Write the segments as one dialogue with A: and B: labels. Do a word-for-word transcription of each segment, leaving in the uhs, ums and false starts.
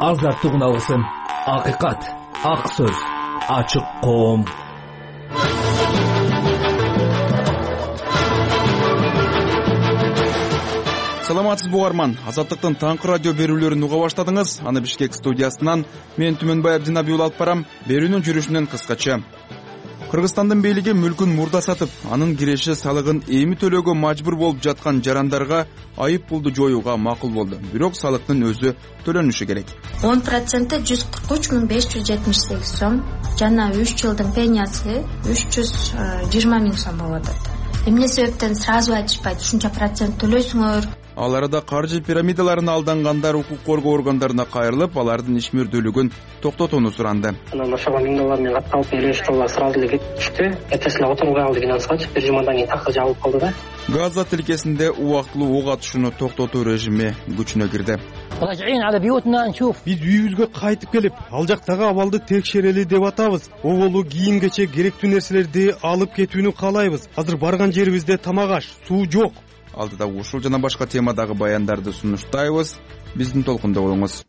A: азаттыгын алсын. Акыйкат, ак сөз, ачык коом.
B: Саламатсызбы угарман, Азаттыктын таңкы радио берүүлөрүн уга баштадыңыз. Аны Бишкек студиясынан мен Түмөнбай Абдинабиул алып барам. Берүүнүн жүрүшүнөн кыскача. Кыргызстандын бийлиги мүлкүн мурда сатып, анын киреше салыгын эми төлөөгө мажбур болуп жаткан жарандарга айып пулду жоюуга макул болду. Бирок салыктын өзү төлөнүшү керек.
C: он проценти жүз кырк үч миң беш жүз жетимиш сегиз сом, жана үч жылдын пенсиясы үч жүз жыйырма миң сом болот. Эмне себептен сразу айтышпайт, ушунча процент төлөйсүңөр?
B: Ал арада каржы пирамидаларына алдангандар укук коргоо органдарына кайрылып, алардын ишмердүүлүгүн токтотууну суранды.
D: Анан ошого миң доллар мен катталып элүү үч доллар сразу эле кетип түштү. Эртесине отурбай калды финансыга, бир жумадан кийин такыр жабылып калды да.
B: Газа тилкесинде убактылуу ок атышууну токтотуу режими күчүнө кирди.
E: Биз үйүбүзгө кайтып келип, ал жактагы абалды текшерели деп атабыз. Оболу кийим кече керектүү нерселерди алып кетүүнү каалайбыз. Азыр барган жерибизде тамак аш, суу жок.
B: Алдыда ушул жана башка темадагы баяндарды сунуштайбыз. Биздин толкунда болуңуз.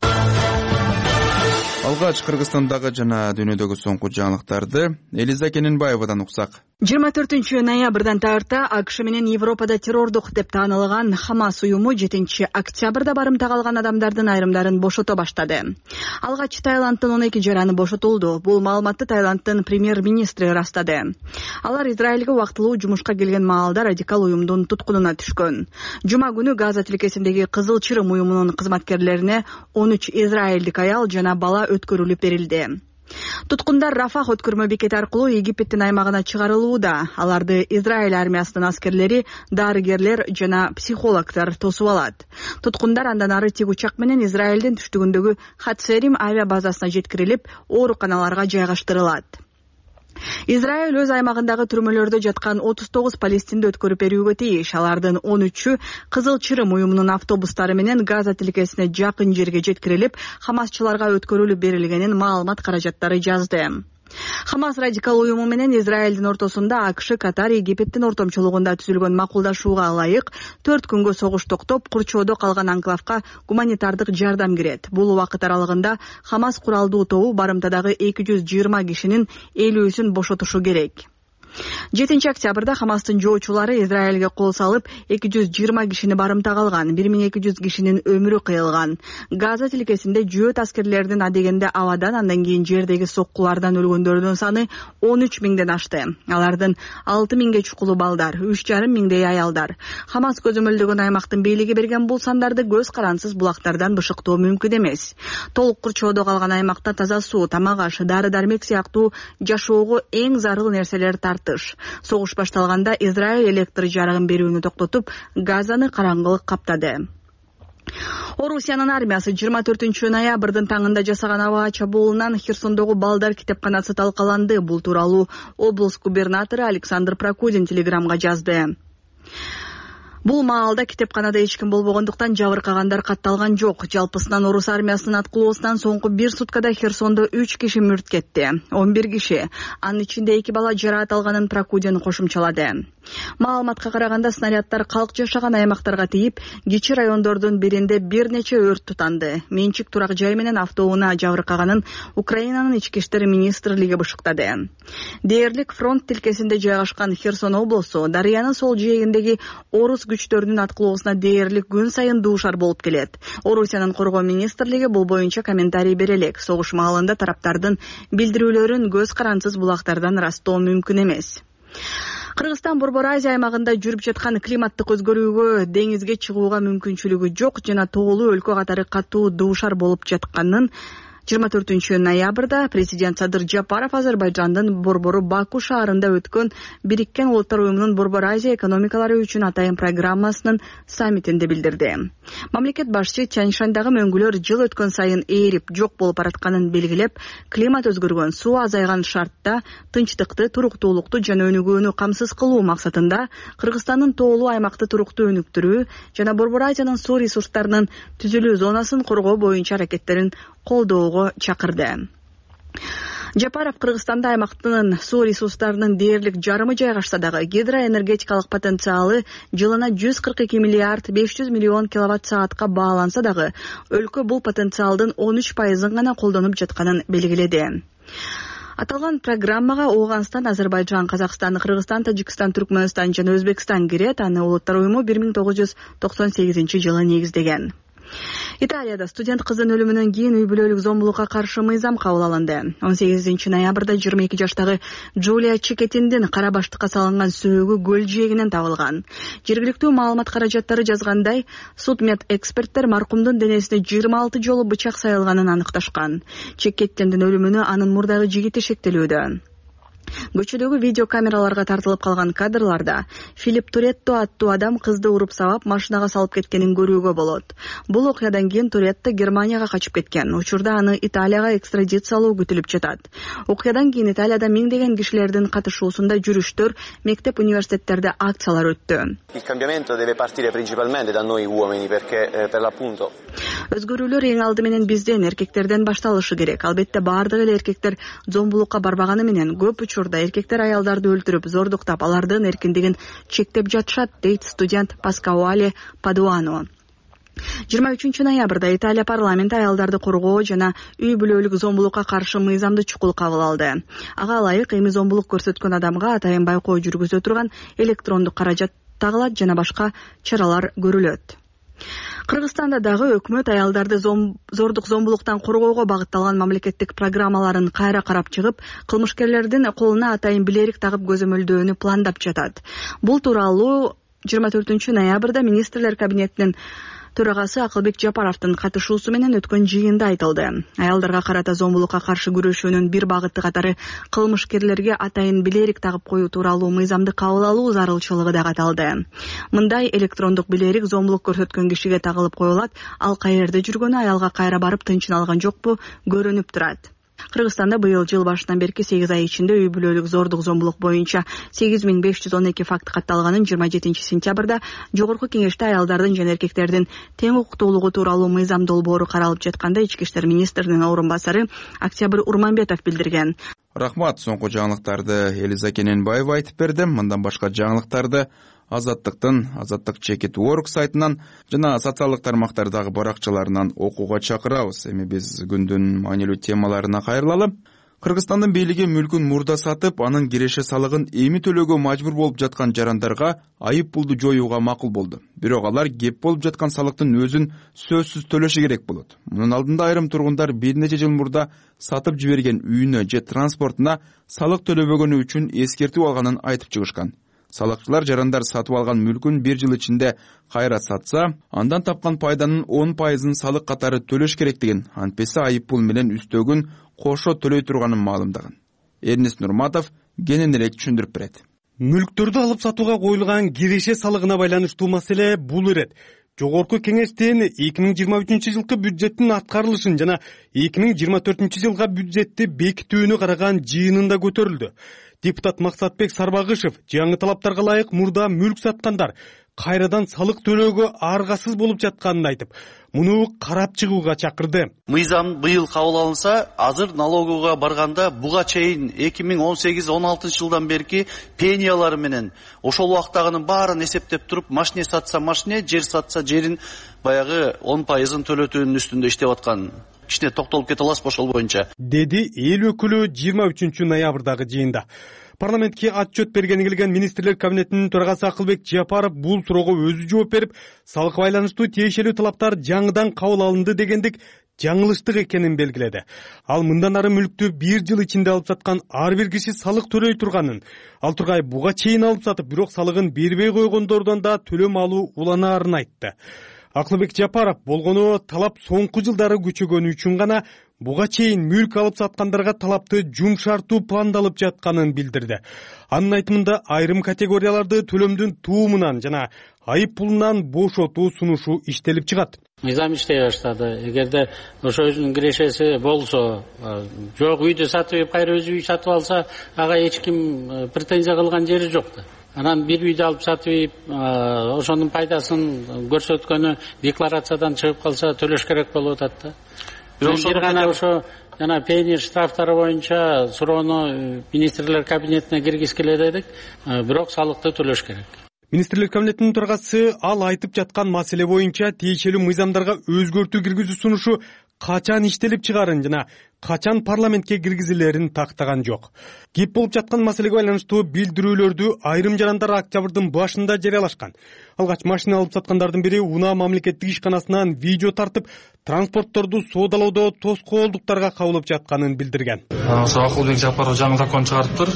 B: Алгач Кыргызстандагы жана дүйнөдөгү соңку жаңылыктарды Элиза Кененбаевадан уксак.
F: жыйырма төртүнчү ноябрдан тарта АКШ менен Европада террордук деп таанылган Хамас уюму жетинчи октябрда барымтага алган адамдардын айрымдарын бошото баштады. Алгач Таиланддын он эки жараны бошотулду. Бул маалыматты Таиланддын премьер-министри ырастады. Алар Израилге убактылуу жумушка келген маалда радикал уюмдун туткунуна түшкөн. Жума күнү Газа тилкесиндеги Кызыл Чырым уюмунун кызматкерлерине он үч израилдик аял жана бала өткөрүлүп берилди. Туткундар Рафах өткөрмө бекети аркылуу Египеттин аймагына чыгарылууда. Аларды Израиль армиясынын аскерлери, дарыгерлер жана психологдор тосуп алат. Туткундар андан ары тик учак менен Израилдин түштүгүндөгү Хатсерим авиа базасына жеткирилип, ооруканаларга жайгаштырылат. Израиль өз аймагындагы түрмөлөрдө жаткан отуз тогуз палестинди өткөрүп берүүгө тийиш. Алардын он үчү Кызыл Чырым уюмунун автобустары менен Газа тилкесине жакын жерге жеткирилип, хамасчыларга өткөрүлүп берилгенин маалымат каражаттары жазды. Хамас радикал уюму менен Израилдин ортосунда АКШ, Катар, Египеттин ортомчулугунда түзүлгөн макулдашууга ылайык төрт күнгө согуш токтоп, курчоодо калган анклавка гуманитардык жардам кирет. Бул убакыт аралыгында Хамас куралдуу тобу барымтадагы эки жүз жыйырма кишинин элүүсүн бошотушу керек. жетинчи октябрда Хамастын жоочулары Израилге кол салып, эки жүз жыйырма кишини барымтага алган, бир миң эки жүз кишинин өмүрү кыйылган. Газа тилкесинде жөөт аскерлердин адегенде абадан, андан кийин жердеги соккулардан өлгөндөрдүн саны он үч миңден ашты. Алардын алты миңге чукулу балдар, үч жарым миңдей аялдар. Хамас көзөмөлдөгөн аймактын бийлиги берген бул сандарды көз карансыз булактардан бышыктоо мүмкүн эмес. Толук курчоодо калган аймакта таза суу, тамак аш, дары-дармек сыяктуу жашоого эң зарыл нерселер тарт. Согуш башталганда Израиль электр жарыгын берүүнү токтотуп, Газаны караңгылык каптады. Орусиянын армиясы жыйырма төртүнчү ноябрдын таңында жасаган аба чабуулунан Херсондогу балдар китепканасы талкаланды. Бул тууралуу облус губернатору Александр Прокудин телеграмга жазды. Бул маалда китепканада эч ким болбогондуктан жабыркагандар катталган жок. Жалпысынан орус армиясынын аткылоосунан соңку бир суткада Херсондо үч киши мүрт кетти. он бир киши, анын ичинде эки бала жараат алганын Прокудин кошумчалады. Маалыматка караганда снаряддар калк жашаган аймактарга тийип, кичи райондордун биринде бир нече өрт тутанды. Менчик турак жай менен автоунаа жабыркаганын Украинанын ички иштер министрлиги бышыктады. Дээрлик фронт тилкесинде жайгашкан Херсон облусу Дарыянын сол жээгиндеги орус күчтөрүнүн аткылоосуна дээрлик күн сайын дуушар болуп келет. Орусиянын коргоо министрлиги бул боюнча комментарий бере элек. Согуш маалында тараптардын билдирүүлөрүн көз карансыз булактардан ырастоо мүмкүн эмес. Кыргызстан Борбор Азия аймагында жүрүп жаткан климаттык өзгөрүүгө, деңизге чыгууга мүмкүнчүлүгү жок жана тоолуу өлкө катары катуу дуушар болуп жатканын жыйырма төртүнчү ноябрда президент Садыр Жапаров Азербайжандын борбору Баку шаарында өткөн Бириккен Улуттар уюмунун Борбор Азия экономикалары үчүн атайын программасынын саммитинде билдирди. Мамлекет башчы Чаншандагы мөңгүлөр жыл өткөн сайын ээрип жок болуп баратканын белгилеп, климат өзгөргөн, суу азайган шартта тынчтыкты, туруктуулукту жана өнүгүүнү камсыз кылуу максатында Кыргызстандын тоолуу аймакты туруктуу өнүктүрүү жана Борбор Азиянын суу ресурстарынын түзүлүү зонасын коргоо боюнча аракеттерин колдоого чакырды. Жапаров Кыргызстанда аймактын суу ресурстарынын дээрлик жарымы жайгашса дагы гидроэнергетикалык потенциалы жылына жүз кырк эки миллиард беш жүз миллион киловатт саатка бааланса дагы өлкө бул потенциалдын он үч пайызын гана колдонуп жатканын белгиледи. Аталган программага Ооганстан, Азербайжан, Казакстан, Кыргызстан, Тажикстан, Түркмөнстан жана Өзбекстан кирет. Аны Улуттар уюму бир миң тогуз жүз токсон сегизинчи жылы негиздеген. Италияда студент кыздын өлүмүнөн кийин үй бүлөлүк зомбулукка каршы мыйзам кабыл алынды. он сегизинчи ноябрда жыйырма эки жаштагы Джулия Чекетиндин кара баштыкка салынган сөөгү көл жээгинен табылган. Жергиликтүү маалымат каражаттары жазгандай, судмед эксперттер маркумдун денесине жыйырма алты жолу бычак сайылганын аныкташкан. Чекетиндин өлүмүнө анын мурдагы жигити шектелүүдө. Көчөдөгү видеокамераларга тартылып калган кадрларда Филипп Туретто аттуу адам кызды уруп сабап машинага салып кеткенин көрүүгө болот. Бул окуядан кийин Туретто Германияга качып кеткен. Учурда аны Италияга экстрадициялоо күтүлүп жатат. Окуядан кийин Италияда миңдеген кишилердин катышуусунда жүрүштөр, мектеп, университеттерде акциялар өттү.
G: Il cambiamento deve partire principalmente da noi uomini perché eh, per l'appunto
F: Өзгөрүүлөр эң алды менен бизден, эркектерден башталышы керек. Албетте баардык эле эркектер зомбулукка барбаганы менен көп учурда эркектер аялдарды өлтүрүп, зордуктап, алардын эркиндигин чектеп жатышат, дейт студент Паскауале Падуано. жыйырма үчүнчү ноябрда Италия парламенти аялдарды коргоо жана үй бүлөлүк зомбулукка каршы мыйзамды чукул кабыл алды. Ага ылайык эми зомбулук көрсөткөн адамга атайын байкоо жүргүзө турган электрондук каражат тагылат жана башка чаралар көрүлөт. Кыргызстанда дагы өкмөт аялдарды зом, зордук зомбулуктан коргоого багытталган мамлекеттик программаларын кайра карап чыгып, кылмышкерлердин колуна атайын билерик тагып көзөмөлдөөнү пландап жатат. Бул тууралуу жыйырма төртүнчү ноябрда министрлер кабинетинин төрагасы Акылбек Жапаровдун катышуусу менен өткөн жыйында айтылды. Аялдарга карата зомбулукка каршы күрөшүүнүн бир багыты катары кылмышкерлерге атайын билерик тагып коюу тууралуу мыйзамды кабыл алуу зарылчылыгы да аталды. Мындай электрондук билерик зомбулук көрсөткөн кишиге тагылып коюлат, ал каерде жүргөнү, аялга кайра барып тынчын алган жокпу көрүнүп турат. Кыргызстанда быйыл жыл башынан берки сегиз ай ичинде үй бүлөлүк зордук зомбулук боюнча сегиз миң беш жүз он эки факт катталганын жыйырма жетинчи сентябрда Жогорку Кеңеште аялдардын жана эркектердин тең укуктуулугу тууралуу мыйзам долбоору каралып жатканда Ички иштер министринин орун басары Октябрь Урманбетов билдирген.
B: Рахмат, соңку жаңылыктарды Элиза Кененбаева айтып берди. Мындан башка жаңылыктарды Азаттыктын Азаттык чекит точка орг сайтынан жана социалдык тармактардагы баракчаларынан окууга чакырабыз. Эми биз күндүн маанилүү темаларына кайрылалы. Кыргызстандын бийлиги мүлкүн мурда сатып, анын киреше салыгын эми төлөөгө мажбур болуп жаткан жарандарга айып пулду жоюуга макул болду. Бирок алар кеп болуп жаткан салыктын өзүн сөзсүз төлөшү керек болот. Мунун алдында айрым тургундар бир нече жыл мурда сатып жиберген үйүнө же транспортуна салык төлөбөгөнү үчүн эскертүү алганын айтып чыгышкан. Салыкчылар жарандар сатып алган мүлкүн бир жыл ичинде кайра сатса, андан тапкан пайданын он пайызын салык катары төлөш керектигин, антпесе айып пул менен үстөгүн кошо төлөй турганын маалымдаган. Эрнест Нурматов кененирээк түшүндүрүп берет.
E: Мүлктөрдү алып сатууга коюлган киреше салыгына байланыштуу маселе бул ирет. Жогорку Кеңештин эки миң жыйырма үчүнчү жылкы бюджеттин аткарылышын жана эки миң жыйырма төртүнчү жылга бюджетти бекитүүнү караган жыйынында көтөрүлдү. Депутат Максатбек Сарбагышев жаңы талаптарга ылайык мурда мүлк саткандар кайрадан салык төлөөгө аргасыз болуп жатканын айтып, муну карап чыгууга чакырды.
H: Мыйзам быйыл кабыл алынса, азыр налогого барганда буга чейин эки миң он сегиз он алтынчы жылдан берки пениялары менен ошол убактагынын баарын эсептеп туруп, машине сатса машине, жер сатса жерин баягы он пайызын төлөтүүнүн үстүндө иштеп аткан. Кичине токтолуп кете аласызбы ошол боюнча?
E: Деди эл өкүлү жыйырма үчүнчү ноябрдагы жыйында. Парламентке отчет бергени келген министрлер кабинетинин төрагасы Акылбек Жапаров бул суроого өзү жооп берип, салыкка байланыштуу тиешелүү талаптар жаңыдан кабыл алынды дегендик жаңылыштык экенин белгиледи. Ал мындан ары мүлктү бир жыл ичинде алып саткан ар бир киши салык төлөй турганын, ал тургай буга чейин алып сатып, бирок салыгын бербей койгондордон да төлөм алуу уланаарын айтты. Акылбек Жапаров болгону талап соңку жылдары күчөгөнү үчүн гана буга чейин мүлк алып саткандарга талапты жумшартуу пландалып жатканын билдирди. Анын айтымында айрым категорияларды төлөмдүн туумунан жана айып пулунан бошотуу сунушу иштелип чыгат.
I: Мыйзам иштей баштады. Эгерде ошо өзүнүн кирешеси болсо, жок үйдү сатып, кайра өзү үй сатып алса, ага эч ким претензия кылган жери жок да. Анан бир үйдү алып сатып, ошонун пайдасын көрсөткөнү декларациядан чыгып калса төлөш керек болуп атат да. Бир гана ошо жана пени штрафтары боюнча суроону министрлер кабинетине киргизгиле дедик, бирок салыкты төлөш керек.
E: Министрлер кабинетинин төрагасы ал айтып жаткан маселе боюнча тиешелүү мыйзамдарга өзгөртүү киргизүү сунушу качан иштелип чыгарын жана качан парламентке киргизилерин тактаган жок. Кеп болуп жаткан маселеге байланыштуу билдирүүлөрдү айрым жарандар октябрдын башында жарыялашкан. Алгач машина алып саткандардын бири Унаа мамлекеттик ишканасынан видео тартып, транспортторду соодалоодо тоскоолдуктарга кабылып жатканын билдирген.
J: Ошо Акылбек Жапаров жаңы закон чыгарыптыр.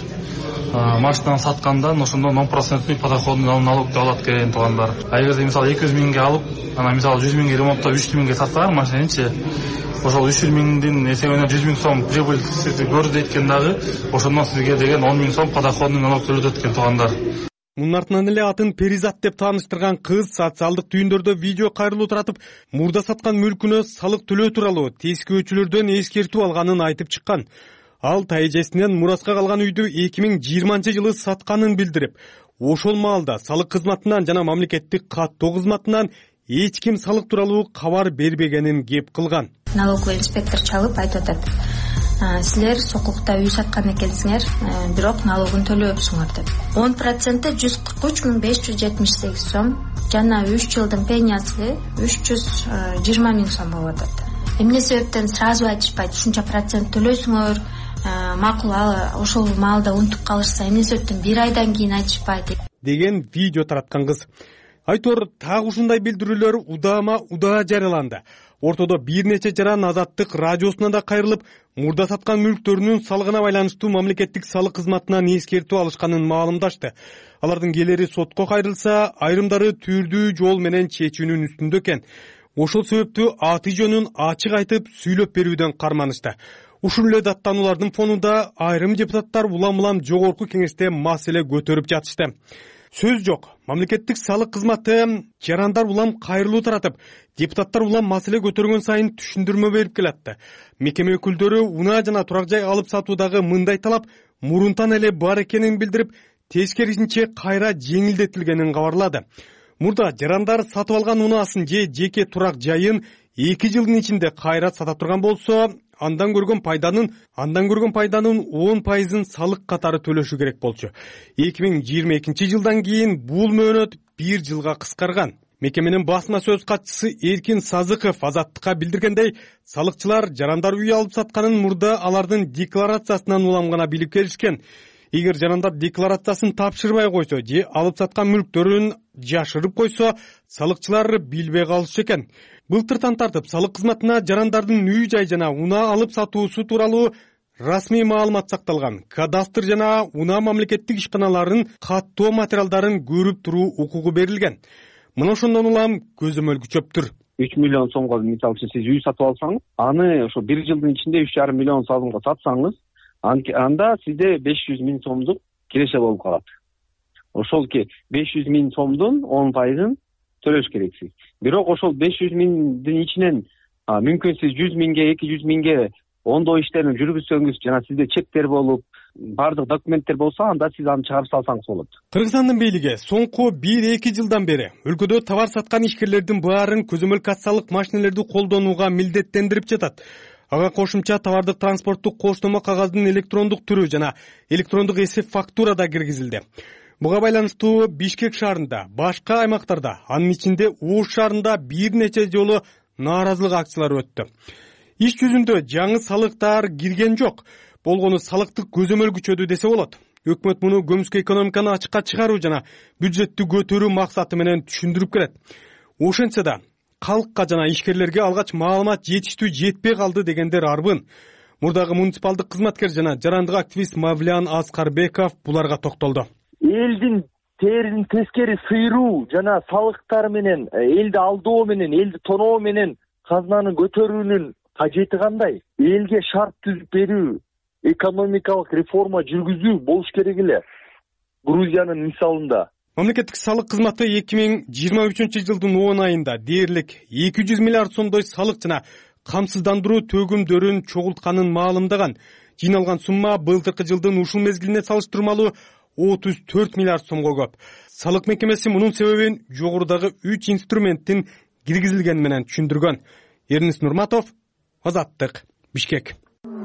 J: Машинаны саткандан ошондо он проценттик подоходный налог деп алат экен туугандар. А эгерде мисалы эки жүз миңге алып, анан мисалы жүз миңге ремонттоп үч жүз миңге сатсаң машинанычы, ошол үч жүз миңдин эсебинен жүз миң сом прибыль көрдү экен дагы, ошондон сизге деген он миң сом подоходный налог төлөтөт экен туугандар.
E: Мунун артынан эле атын Перизат деп тааныштырган кыз социалдык түйүндөрдө видео кайрылуу таратып, мурда саткан мүлкүнө салык төлөө тууралуу тескөөчүлөрдөн эскертүү алганын айтып чыккан. Ал тайэжесинен мураска калган үйдү эки миң жыйырманчы жылы сатканын билдирип, ошол маалда салык кызматынан жана мамлекеттик каттоо кызматынан эч ким салык тууралуу кабар бербегенин кеп кылган.
C: Налоговый инспектор чалып айтып атат: силер сокукта үй саткан экенсиңер, бирок налогун төлөбөсүңөр деп. он проценти жүз кырк үч миң беш жүз жетимиш сегиз сом жана үч жылдын пениясы үч жүз жыйырма миң сом болуп атат. Эмне себептен сразу айтышпайт, ушунча процент төлөйсүңөр, макул ошол маалда унутуп калышса эмне себептен бир айдан кийин айтышпайт
E: деген видео тараткан кыз. Айтор так ушундай билдирүүлөр удаама удаа жарыяланды. Ортодо бир нече жаран Азаттык радиосуна да кайрылып, мурда саткан мүлктөрүнүн салыгына байланыштуу мамлекеттик салык кызматынан эскертүү алышканын маалымдашты. Алардын келери сотко кайрылса, айрымдары түрдүү жол менен чечүүнүн үстүндө экен. Ошол себептүү аты жөнүн ачык айтып сүйлөп берүүдөн карманышты. Ушул эле даттануулардын фонунда айрым депутаттар улам-улам жогорку кеңеште маселе көтөрүп жатышты. Сөз жок, мамлекеттик салык кызматы жарандар улам кайрылуу таратып, депутаттар улам маселе көтөргөн сайын түшүндүрмө берип келатты. Мекеме өкүлдөрү унаа жана турак жай алып сатуудагы мындай талап мурунтан эле бар экенин билдирип, тескерисинче кайра жеңилдетилгенин кабарлады. Мурда жарандар сатып алган унаасын же жеке турак жайын эки жылдын ичинде кайра сата турган болсо, андан көргөн пайданын, андан көргөн пайданын он пайызын салык катары төлөшү керек болчу. эки миң жыйырма экинчи жылдан кийин бул мөөнөт бир жылга кыскарган. Мекеменин басма сөз катчысы Эркин Сазыков Азаттыкка билдиргендей, салыкчылар жарандар үй алып сатканын мурда алардын декларациясынан улам гана билип келишкен. Эгер жарандар декларациясын тапшырбай койсо же алып саткан мүлктөрүн жашырып койсо, салыкчылар билбей калышы экен. Былтыртан тартып салык кызматына жарандардын үй жай жана унаа алып сатуусу тууралуу расмий маалымат сакталган. Кадастр жана унаа мамлекеттик ишканаларынын каттоо материалдарын көрүп туруу укугу берилген. Мына ошондон улам көзөмөл күчөптүр.
K: үч миллион сомго мисалы үчүн сиз үй сатып алсаңыз, аны ошо бир жылдын ичинде үч жарым миллион сомго сатсаңыз, анда сизде беш жүз миң сомдук киреше болуп калат. Ошол ки беш жүз миң сомдун он пайызын төлөш керексиз. Бирок ошол беш жүз миңдин ичинен мүмкүн сиз жүз миңге, эки жүз миңге ондоо иштерин жүргүзсөңүз жана сизде чектер болуп, бардык документтер болсо, анда сиз аны чыгарып салсаңыз болот.
E: Кыргызстандын бийлиги соңку бир эки жылдан бери өлкөдө товар саткан ишкерлердин баарын көзөмөл кассалык машинелерди колдонууга милдеттендирип жатат. Ага кошумча товардык транспорттук коштомо кагаздын электрондук түрү жана электрондук эсеп фактура да киргизилди. Буга байланыштуу Бишкек шаарында, башка аймактарда, анын ичинде Ош шаарында бир нече жолу нааразылык акциялары өттү. Иш жүзүндө жаңы салыктар кирген жок. Болгону салыктык көзөмөл күчөдү десе болот. Өкмөт муну көмүскө экономиканы ачыкка чыгаруу жана бюджеттти көтөрүү максаты менен түшүндүрүп келет. Ошентсе да калкка жана ишкерлерге алгач маалымат жетиштүү жетпей калды дегендер арбын. Мурдагы муниципалдык кызматкер жана жарандык активист Мавлян Аскарбеков буларга токтолду.
L: Элдин терин тескери сыйруу жана салыктар менен, элди алдоо менен, элди тоноо менен казнаны көтөрүүнүн кажети кандай? Элге шарт түзүп берүү, экономикалык реформа жүргүзүү болуш керек эле. Грузиянын мисалында.
E: Мамлекеттик салык кызматы эки миң жыйырма үчүнчү жылдын он айында дээрлик эки жүз миллиард сомдой салык жана камсыздандыруу төгүмдөрүн чогултканын маалымдаган. Жыйналган сумма былтыркы жылдын ушул мезгилине салыштырмалуу отуз төрт миллиард сомго көп. Салык мекемеси мунун себебин жогорудагы үч инструменттин киргизилгени менен түшүндүргөн. Эрнис Нурматов, Азаттык, Бишкек.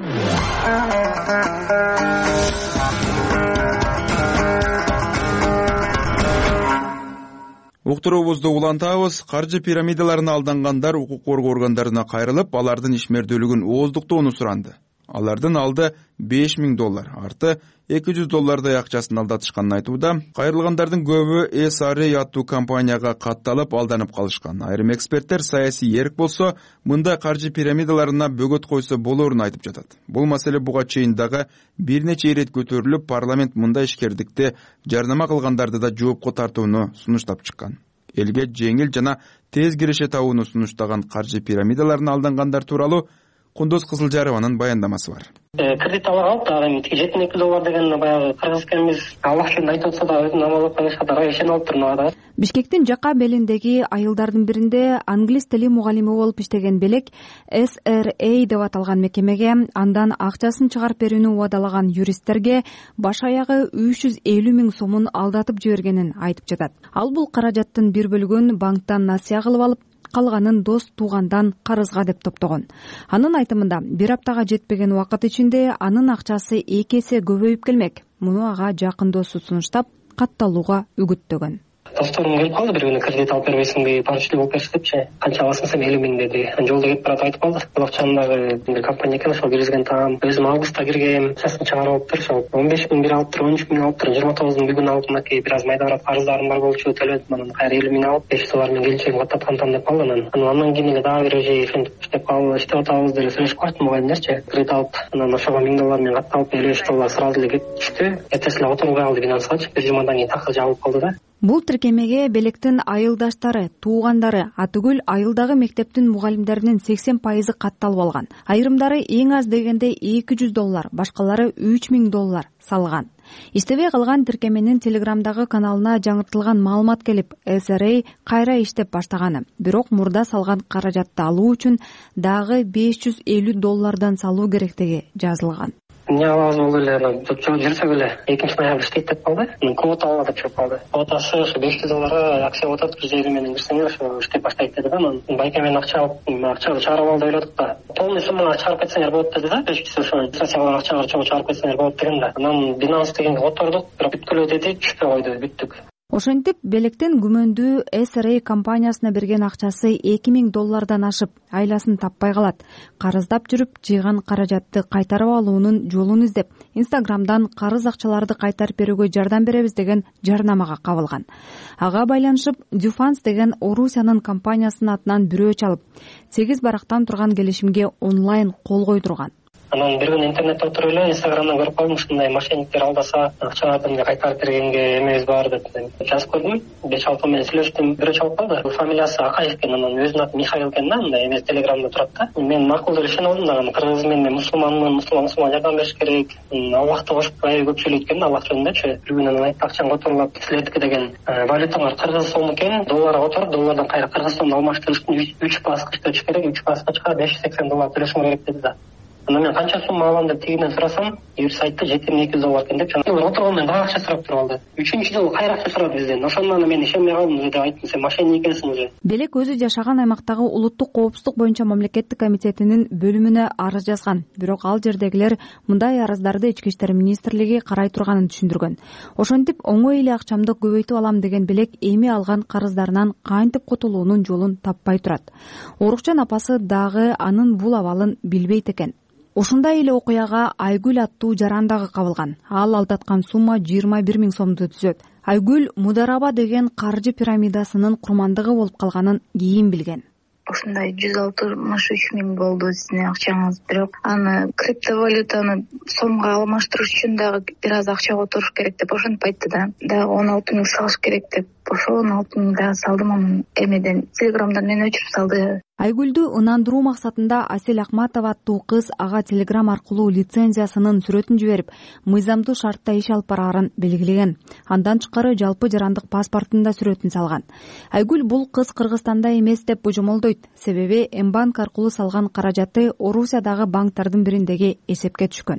B: Уктуруубузду улантабыз. Каржы пирамидаларына алдангандар укук коргоо органдарына кайрылып, алардын ишмердүүлүгүн ооздуктоону суранды. Алардын алды беш миң доллар, арты эки жүз доллардай акчасын алдатышканын айтууда. Кайрылгандардын көбү эс ар эй аттуу компанияга катталып алданып калышкан. Айрым эксперттер саясий эрк болсо, мындай каржы пирамидаларына бөгөт койсо болоорун айтып жатат. Бул маселе буга чейин дагы бир нече ирет көтөрүлүп, парламент мындай ишкердикти жарнама кылгандарды да жоопко тартууну сунуштап чыккан. Элге жеңил жана тез киреше табууну сунуштаган каржы пирамидаларына алдангандар тууралуу Кундуз Кызылжарованын баяндамасы бар.
D: Кредит ала алып, ага жети миң доллар деген баягы кыргыз экенбиз. Аллах үчүн айтып атса да өзүн амалап калышат, ага ишене алып турмун да.
M: Бишкектин жака белиндеги айылдардын биринде англис тили мугалими болуп иштеген белек эс ар эй деп аталган мекемеге андан акчасын чыгарып берүүнү убадалаган юристтерге баш аягы үч жүз элүү миң сомун алдатып жибергенин айтып жатат. Ал бул каражаттын бир бөлүгүн банктан насыя кылып алып, калганын дос туугандан карызга деп топтогон. Анын айтымында бир аптага жетпеген убакыт ичинде анын акчасы эки эсе көбөйүп келмек. Муну ага жакын досу сунуштап, катталууга үгүттөгөн.
D: Досторум келип калды, бир күнү кредит алып бербейсиңби, парчалык болуп берчи депчи. Канча аласың сен, элүү миң деди. Жолдо кетип баратып айтып калды. Бул акчаны дагы бир компания экен, ошол киргизген таам. Өзүм августта киргем, акчасын чыгарып алып тур, ошол он беш миң бир алып тур, он үч миң алып тур, жыйырма тогузун бүгүн алып, мынакей бир аз майда барат карыздарым бар болчу, төлөдүм, анан кайра элүү миң алып, беш доллар менен келинчегим каттап кантам деп калды. Анан андан кийин дагы бир эже ошентип иштеп калып, иштеп атабыз деп сүйлөшүп калды мугалимдерчи. Кредит алып, анан ошого миң доллар менен катталып, элүү үч доллар сразу эле кетип түштү. Эртеси эле отурбай калды финансыгачы, бир жумадан кийин такыр жабылып калды да.
M: Бул тиркемеге белектин айылдаштары, туугандары, атүгүл айылдагы мектептин мугалимдеринин сексен пайызы катталып алган. Айрымдары эң аз дегенде эки жүз доллар, башкалары үч миң доллар салган. Иштебей калган тиркеменин Телеграмдагы каналына жаңыртылган маалымат келип, эс ар эй кайра иштеп баштаганы. Бирок мурда салган каражатты алуу үчүн дагы беш жүз элүү доллардан салуу керектиги жазылган.
D: Эмне алабыз болду эле, жүрсөк эле экинчи ноябрь иштейт деп калды. Квота алалы деп чыгып калды. Квотасы ошо беш жүз долларга акция отурат, жүз элүү менен кирсеңер ошо иштеп баштайт деди да. Анан байке менен акча алып, акчаны чыгарып алды деп ойлодук да. Полный сумманы чыгарып кетсеңер болот деди да. беш жүз ошо акцияга акчаны чыгарып кетсеңер болот деген да. Анан Binance дегенге отурдук, бирок бүткүлө деди, түшпөй койду, бүттүк.
M: Ошентип белектин күмөндүү эс ар эй компаниясына берген акчасы эки миң доллардан ашып, айласын таппай калат. Карыздап жүрүп, жыйган каражатты кайтарып алуунун жолун издеп, Инстаграмдан карыз акчаларды кайтарып берүүгө жардам беребиз деген жарнамага кабылган. Ага байланышып, Dufans деген Орусиянын компаниясынын атынан бирөө чалып, сегиз барактан турган келишимге онлайн кол койдурган.
D: Анан бир күнү интернетте отуруп эле Инстаграмдан көрүп калдым, ушундай мошенниктер алдаса, акчаларды эмне кайтарып бергенге эмебиз бар деп жазып көрдүм. беш алты менен сүйлөштүм, бирөө чалып калды. Фамилиясы Акаев экен, анан өзүнүн аты Михаил экен да, мындай эмес Телеграмда турат да. Мен макул деп ишене алдым дагы, кыргыз мен мусулманмын, мусулман мусулман жардам бериш керек. Аллахты кошуп аябай көп сүйлөйт экен, Аллах жөнүндөчү. Бир күнү анан айтты, акчаңды отурлап, силердики деген валютаңар кыргыз сом экен, долларга отуруп, доллардан кайра кыргыз сомдо алмаштырыштын үч баскычта өтүш керек, үч баскычка беш жүз сексен доллар төлөшүң керек деди да. Анан мен канча сумма алам деп тигинен сурасам, юрист айтты жети миң эки жүз доллар экен деп. Анан отурган менен дагы акча сурап туруп алды. Үчүнчү жолу кайра акча сурады бизден. Ошондон мен ишенбей калдым деп айттым, сен мошенник экенсиң уже.
M: Белек өзү жашаган аймактагы улуттук коопсуздук боюнча мамлекеттик комитетинин бөлүмүнө арыз жазган. Бирок ал жердегилер мындай арыздарды Ички иштер министрлиги карай турганын түшүндүргөн. Ошентип оңой эле акчамды көбөйтүп алам деген белек эми алган карыздарынан кантип кутулуунун жолун таппай турат. Орукчан апасы дагы анын бул абалын билбейт экен. Ушундай эле окуяга Айгүл аттуу жаран дагы кабылган. Ал алдаткан сумма жыйырма бир миң сомду түзөт. Айгүл Мудараба деген каржы пирамидасынын курмандыгы болуп калганын кийин билген.
N: Ушундай жүз алтымыш үч миң болду сиздин акчаңыз, бирок аны криптовалютаны сомго алмаштырыш үчүн дагы бир аз акча отуруш керек деп ошентип айтты да. Дагы он алты миң салыш керек деп, ошол он алты миң дагы салдым, анан эмеден Телеграмдан мени өчүрүп салды.
M: Айгүлдү ынандыруу максатында Асель Акматова аттуу кыз ага Телеграм аркылуу лицензиясынын сүрөтүн жиберип, мыйзамдуу шартта иш алып бараарын белгилеген. Андан тышкары жалпы жарандык паспортун да сүрөтүн салган. Айгүл бул кыз Кыргызстанда эмес деп божомолдойт. Себеби М-банк аркылуу салган каражаты Орусиядагы банктардын бириндеги эсепке түшкөн.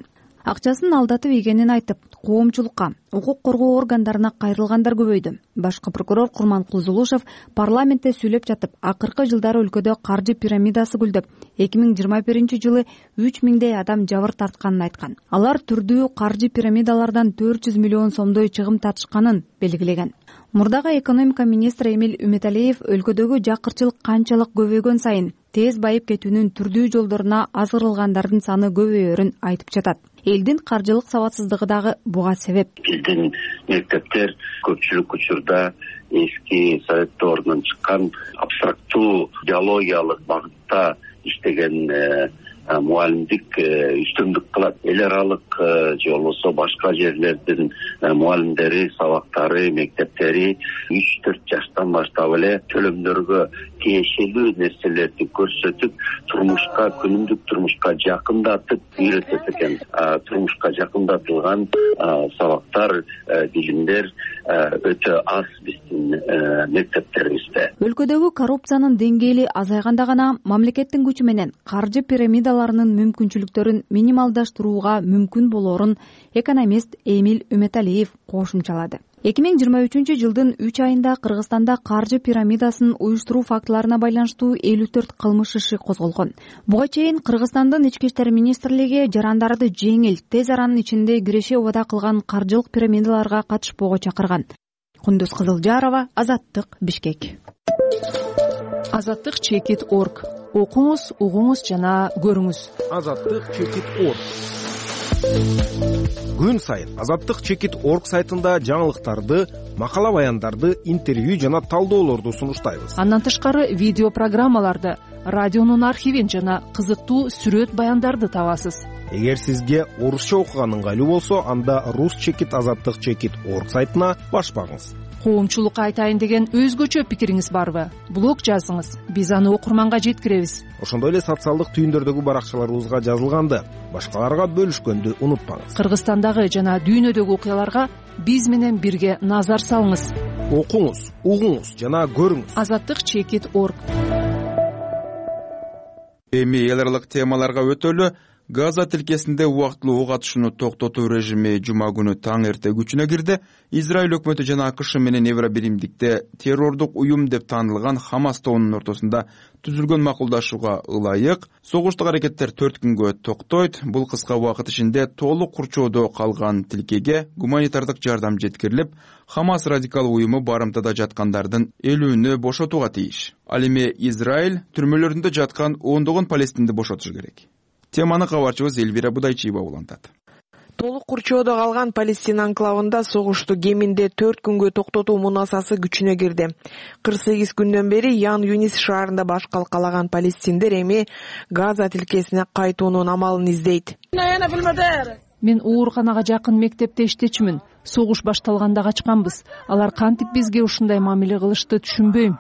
M: акчасын алдатып ийгенин айтып, коомчулукка, укук коргоо органдарына кайрылгандар көбөйдү. Башкы прокурор Курманкул Зулушев парламентте сүйлөп жатып, акыркы жылдары өлкөдө каржы пирамидасы гүлдөп, эки миң жыйырма биринчи жылы үч миңдей адам жабыр тартканын айткан. Алар түрдүү каржы пирамидалардан төрт жүз миллион сомдой чыгым тартышканын белгилеген. Мурдагы экономика министри Эмиль Үмөталиев өлкөдөгү жакырчылык канчалык көбөйгөн сайын тез байып кетүүнүн түрдүү жолдоруна азгырылгандардын саны көбөйөрүн айтып жатат. Элдин каржылык сабатсыздыгы дагы буга себеп.
O: Биздин мектептер көпчүлүк учурда эски совет дорунан чыккан абстрактуу идеологиялык багытта иштеген мугалимдик үстүмдүк кылат. Эл аралык же болбосо башка жерлердин мугалимдери, сабактары, мектептери үч төрт жаштан баштап эле төлөмдөргө тиешелүү нерселерди көрсөтүп, турмушка, күнүмдүк турмушка жакындатып үйрөтөт экен. Турмушка жакындатылган сабактар, билимдер өтө аз биздин мектептерибизде.
M: Өлкөдөгү коррупциянын деңгээли азайганда гана мамлекеттин күчү менен каржы пирамидаларынын мүмкүнчүлүктөрүн минималдаштырууга мүмкүн болоорун экономист Эмиль Үмөталиев кошумчалады. эки миң жыйырма үчүнчү жылдын үч айында Кыргызстанда каржы пирамидасын уюштуруу фактыларына байланыштуу элүү төрт кылмыш иши козголгон. Буга чейин Кыргызстандын ички иштер министрлиги жарандарды жеңил, тез аранын ичинде киреше убада кылган каржылык пирамидаларга катышпоого чакырган. Кундуз Кызылжарова, Азаттык, Бишкек.
P: Азаттык чекит точка орг. Окуңуз, угуңуз жана көрүңүз.
Q: Азаттык чекит точка орг. Күн сайын Азаттык чекит точка орг сайтында жаңылыктарды, макала баяндарды, интервью жана талдоолорду сунуштайбыз.
P: Андан тышкары видео программаларды, радионун архивин жана кызыктуу сүрөт баяндарды табасыз.
Q: Эгер сизге орусча окуган ыңгайлуу болсо, анда рус чекит азаттык чекит точка орг сайтына баш багыңыз.
P: Коомчулукка айтайын деген өзгөчө пикириңиз барбы? Блог жазыңыз, биз аны окурманга жеткиребиз.
Q: Ошондой эле социалдык түйүндөрдөгү баракчаларыбызга жазылганды, башкаларга бөлүшкөндү унутпаңыз.
P: Кыргызстандагы жана дүйнөдөгү окуяларга биз менен бирге назар салыңыз.
Q: Окуңуз, угуңуз жана көрүңүз.
P: Азаттык чекит точка орг.
B: Эми эл аралык темаларга өтөлү. Газа тилкесинде убактылуу ок атышууну токтотуу режими жума күнү таң эрте күчүнө кирди. Израиль өкмөтү жана АКШ менен Евро биримдикте террордук уюм деп таанылган Хамас тобунун ортосунда түзүлгөн макулдашууга ылайык согуштук аракеттер төрт күнгө токтойт. Бул кыска убакыт ичинде толук курчоодо калган тилкеге гуманитардык жардам жеткирилип, Хамас радикал уюму барымтада жаткандардын элүүнү бошотууга тийиш. Ал эми Израиль түрмөлөрүндө жаткан ондогон палестинди бошотушу керек. Теманы кабарчыбыз Элвира Будайчиева улантат.
R: Толук курчоодо калган Палестина анклавында согушту кеминде төрт күнгө токтотуу мунасасы күчүнө кирди. кырк сегиз күндөн бери Ян Юнис шаарында баш калкалаган палестиндер эми Газа тилкесине кайтуунун амалын издейт.
P: Мен ооруканага жакын мектепте иштечүмүн. Согуш башталганда качканбыз. Алар кантип бизге ушундай мамиле кылышты түшүнбөйм.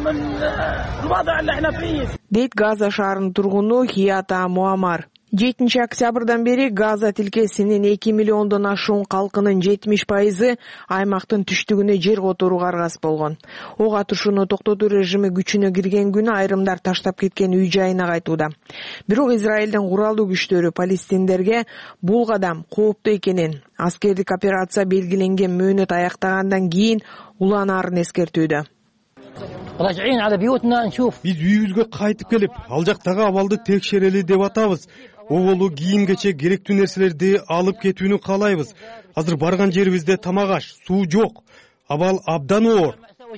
R: Дейт Газа шаарынын тургуну Хията Муамар. жетинчи октябрдан бери Газа тилкесинин эки миллиондон ашуун калкынын жетимиш пайызы аймактын түштүгүнө жер которууга аргасыз болгон. Ок атышууну токтотуу режими күчүнө кирген күнү айрымдар таштап кеткен үй жайына кайтууда. Бирок Израилдин куралдуу күчтөрү палестиндерге бул кадам кооптуу экенин, аскердик операция белгиленген мөөнөт аяктагандан кийин уланаарын эскертүүдө.
E: Биз үйүбүзгө кайтып келип, ал жактагы абалды текшерели деп атабыз. Оболу кийим кече керектүү нерселерди алып кетүүнү каалайбыз. Азыр барган жерибизде тамак аш, суу жок. Абал абдан оор.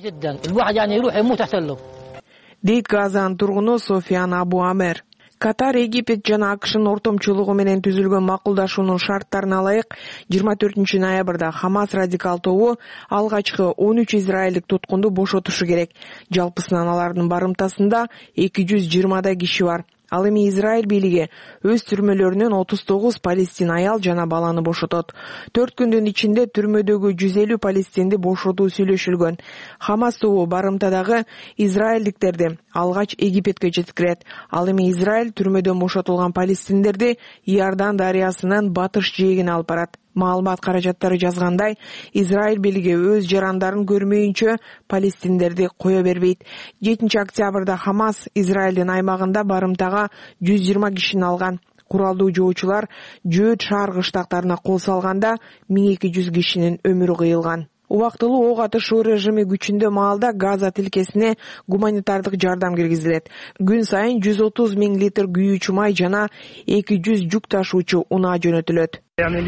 R: Дейт Газанын тургуну Софиян Абу Амер. Катар, Египет жана АКШнын ортомчулугу менен түзүлгөн макулдашуунун шарттарына ылайык жыйырма төртүнчү ноябрда Хамас радикал тобу алгачкы он үч израилдик туткунду бошотушу керек. Жалпысынан алардын барымтасында эки жүз жыйырмадай киши бар. Ал эми Израиль бийлиги өз түрмөлөрүнөн отуз тогуз палестин аял жана баланы бошотот. төрт күндүн ичинде түрмөдөгү жүз элүү палестинди бошотуу сүйлөшүлгөн. Хамас тобу барымтадагы израилдиктерди алгач Египетке жеткирет. Ал эми Израиль түрмөдөн бошотулган палестиндерди Иордан дарыясынын батыш жээгине алып барат. Маалымат каражаттары жазгандай, Израиль бийлиги өз жарандарын көрмөйүнчө палестиндерди кое бербейт. жетинчи октябрда Хамас Израилдин аймагында барымтага жүз жыйырма кишини алган. Куралдуу жоочулар Жөөт шаар кыштактарына кол салганда миң эки жүз кишинин өмүрү кыйылган. Убактылуу ок атышуу режими күчүндө маалда Газа тилкесине гуманитардык жардам киргизилет. Күн сайын жүз отуз миң литр күйүүчү май жана эки жүз жүк ташуучу унаа жөнөтүлөт.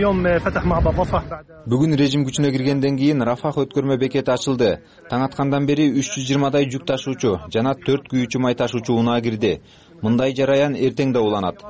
S: Бүгүн режим күчүнө киргенден кийин Рафах өткөрмө бекети ачылды. Таң аткандан бери үч жүз жыйырмадай жүк ташуучу жана төрт күйүүчү май ташуучу унаа кирди. Мындай жараян эртең да уланат.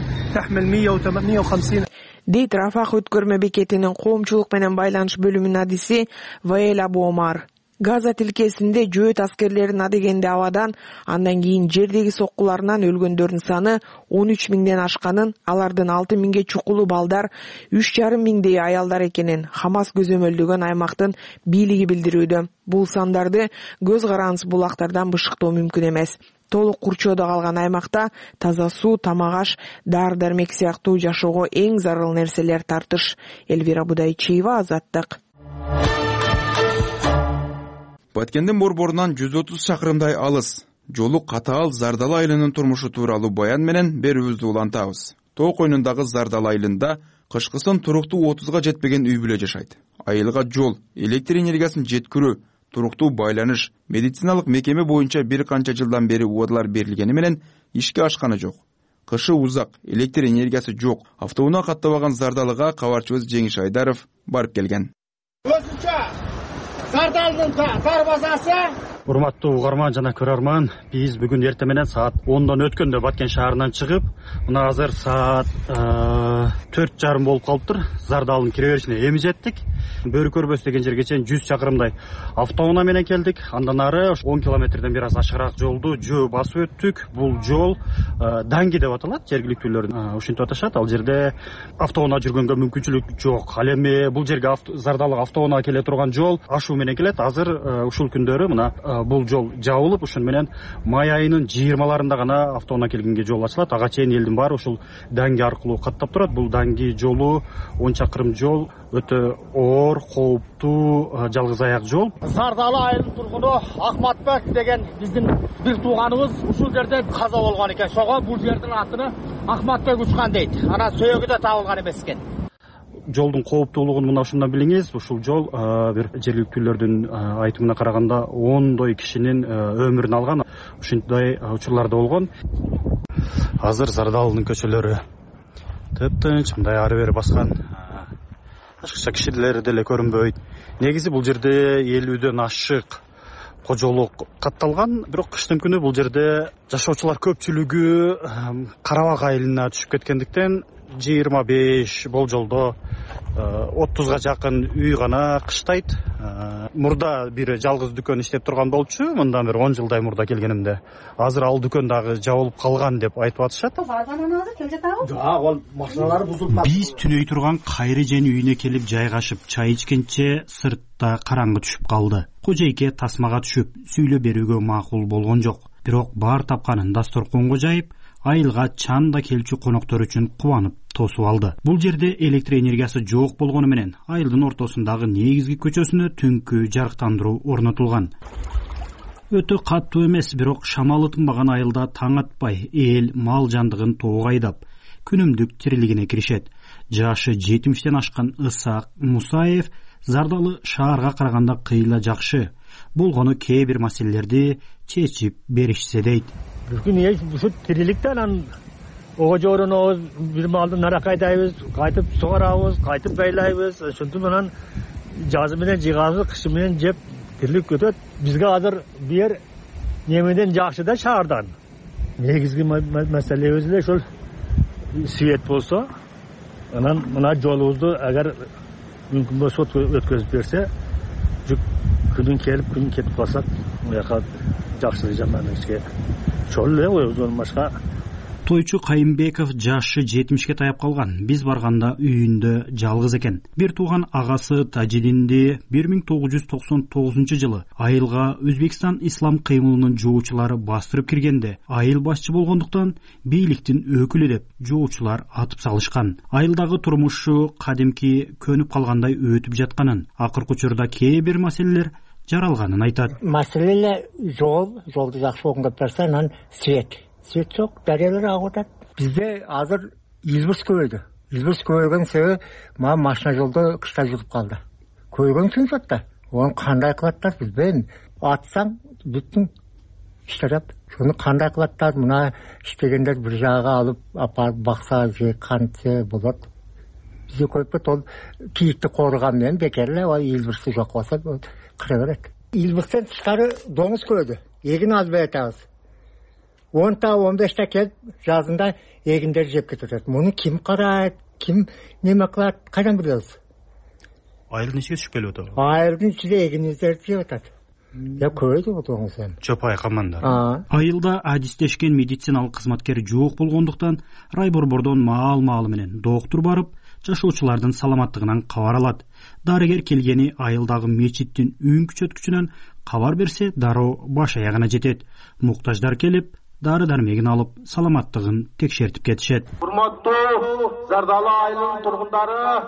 R: Дейт Рафах өткөрмө бекетинин коомчулук менен байланыш бөлүмүнүн адиси Ваэль Абу Омар. Газа тилкесинде Жөөт аскерлерин адегенде абадан, андан кийин жердеги соккуларынан өлгөндөрдүн саны он үч миңден ашканын, алардын алты миңге чукулу балдар, үч жарым миңдей аялдар экенин Хамас көзөмөлдөгөн аймактын бийлиги билдирүүдө. Бул сандарды көз карандысыз булактардан бышыктоо мүмкүн эмес. Толук курчоодо калган аймакта таза суу, тамак-аш, дары-дармек сыяктуу жашоого эң зарыл нерселер тартыш. Элвира Будайчиева, Азаттык.
B: Баткендин борборунан жүз отуз шакырымдай алыс, жолу катаал Зардалы айылынын турмушу тууралуу баян менен берүүбүздү улантабыз. Тоо койнундагы Зардалы айылында кышкысын туруктуу отузга жетпеген үй бүлө жашайт. Айылга жол, электр энергиясын жеткирүү, туруктуу байланыш, медициналык мекеме боюнча бир канча жылдан бери убадалар берилгени менен ишке ашканы жок. Кышы узак, электр энергиясы жок. Автоунаа каттабаган Зардалыга кабарчыбыз Жеңиш Айдаров барып келген.
T: Зардалдын тар базасы. Урматтуу угарман жана көрөрман, биз бүгүн эртең менен саат ондон өткөндө Баткен шаарынан чыгып, мына азыр саат төрт жарым болуп калыптыр. Зардалдын кире беришине эми жеттик. Бөрү көрбөс деген жерге чейин жүз чакырымдай автоунаа менен келдик. Андан ары он километрден бир аз ашыгыраак жолду жөө басып өттүк. Бул жол Данги деп аталат, жергиликтүүлөр ушинтип аташат. Ал жерде автоунаа жүргөнгө мүмкүнчүлүк жок. Ал эми бул жерге Зардалыга автоунаа келе турган жол ашуу менен келет. Азыр ушул күндөрү мына бул жол жабылып, ошон менен май айынын жыйырмаларында гана автоунаа келгенге жол ачылат. Ага чейин элдин баары ушул Данги аркылуу каттап турат. Бул Данги жолу он чакырым жол, өтө оор, кооптуу, жалгыз аяк жол. Зардалы айылынын тургуну Акматбек деген биздин бир тууганыбыз ушул жерде каза болгон экен. Ошого бул жердин атыны Акматбек учкан дейт. Анан сөөгү да табылган эмес экен. Жолдун кооптуулугун мына ушундан билиңиз. Ушул жол бир жергиликтүүлөрдүн айтымына караганда ондой кишинин өмүрүн алган. Ушундай учурлар да болгон. Азыр Зардалынын көчөлөрү тыптынч, мындай ары бери баскан. Башкача кишилер деле көрүнбөйт. Негизи бул жерде элүүдөн ашык кожолук катталган, бирок кыштын күнү бул жерде жашоочулар көпчүлүгү Карабак айылына түшүп кеткендиктен жыйырма беш болжолдо отузга жакын үй гана кыштайт. Мурда бир жалгыз дүкөн иштеп турган болчу, мындан бир он жылдай мурда келгенимде. Азыр ал дүкөн дагы жабылып калган деп айтып атышат. Биз түнөй турган Кайры жени үйүнө келип жайгашып чай ичкенче сыртта караңгы түшүп калды. Кожойке тасмага түшүп сүйлөп берүүгө макул болгон жок. Бирок бар тапканын дасторконго жайып, айылга чанда келчү коноктор үчүн кубанып тосуп алды. Бул жерде электр энергиясы жок болгону менен айылдын ортосундагы негизги көчөсүнө түнкү жарыктандыруу орнотулган. Өтө каттуу эмес, бирок шамалы тынбаган айылда таң атпай эл мал жандыгын тоого айдап, күнүмдүк тирилигине киришет. Жашы жетимиштен ашкан Ысак Мусаев Зардалы шаарга караганда кыйла жакшы болгону кээ бир маселелерди чечип беришсе дейт. Бүгүн эч ушу тириликтен анан ого жоронобуз, бир малды наракайдайбыз, кайтып сугарабыз, кайтып байлайбыз. Ошентип анан жазы менен жыйганыбыз, кышы менен жеп тирилик өтөт. Бизге азыр бир немеден жакшы да шаардан. Негизги маселебиз эле ошол свет болсо, анан мына жолубузду агар мүмкүн болсо өткөзүп берсе, жүк күнүн келип, күнүн кетип калсак, муяка жакшы жаман эчке чөл эле өзүнөн башка.
U: Тойчу Кайымбеков жашы жетимишке таяп калган. Биз барганда үйүндө жалгыз экен. Бир тууган агасы Тажидинди бир миң тогуз жүз токсон тогузунчу жылы айылга Өзбекстан ислам кыймылынын жоочулары бастырып киргенде, айыл башчы болгондуктан бийликтин өкүлү деп жоочулар атып салышкан. Айылдагы турмушу кадимки көнүп калгандай өтүп жатканын, акыркы учурда кээ бир маселелер жаралганын айтат.
V: Маселелер жол, жолду жакшы болгон берсе, анан свет. Свет жок, дарыялар агып атат. Бизде азыр
A: илбирс көбөйдү. Илбирс көбөйгөн себеби мага машина жолдо кышта жүрүп калды. Көбөйгөн чынчат да. Оны кандай кылаттар билбейм. Атсаң бүттүң иштеп. Шуну кандай кылаттар? Мына иштегендер бир жагга алып апарып бакса же кантсе болот. Бизде көпөт ол кийикти кооруган менен бекер эле илбирсти жок болсо кыра берет. Илбирстен тышкары доңуз көбөйдү. Эгин албай атабыз. онта он беште келип жазында эгиндер жеп кетет. Муну ким карайт, ким неме кылат, кайдан билебиз?
U: Айылдын ичиге түшүп келип атат.
A: Айылдын ичиге эгиниздерди жеп атат. Я көбөйдү бул доңуз эми.
U: Чопай команда. Айылда адистешкен медициналык кызматкер жок болгондуктан райборбордон маал-маалы менен доктур барып, жашоочулардын саламаттыгынан кабар алат. Дарыгер келгени айылдагы мечиттин үн күчөткүчүнөн кабар берсе, дароо баш аягына жетет. Муктаждар келип, дары-дармегин алып, саламаттыгын текшертип кетишет.
G: Урматтуу Зардалы айылынын тургундары,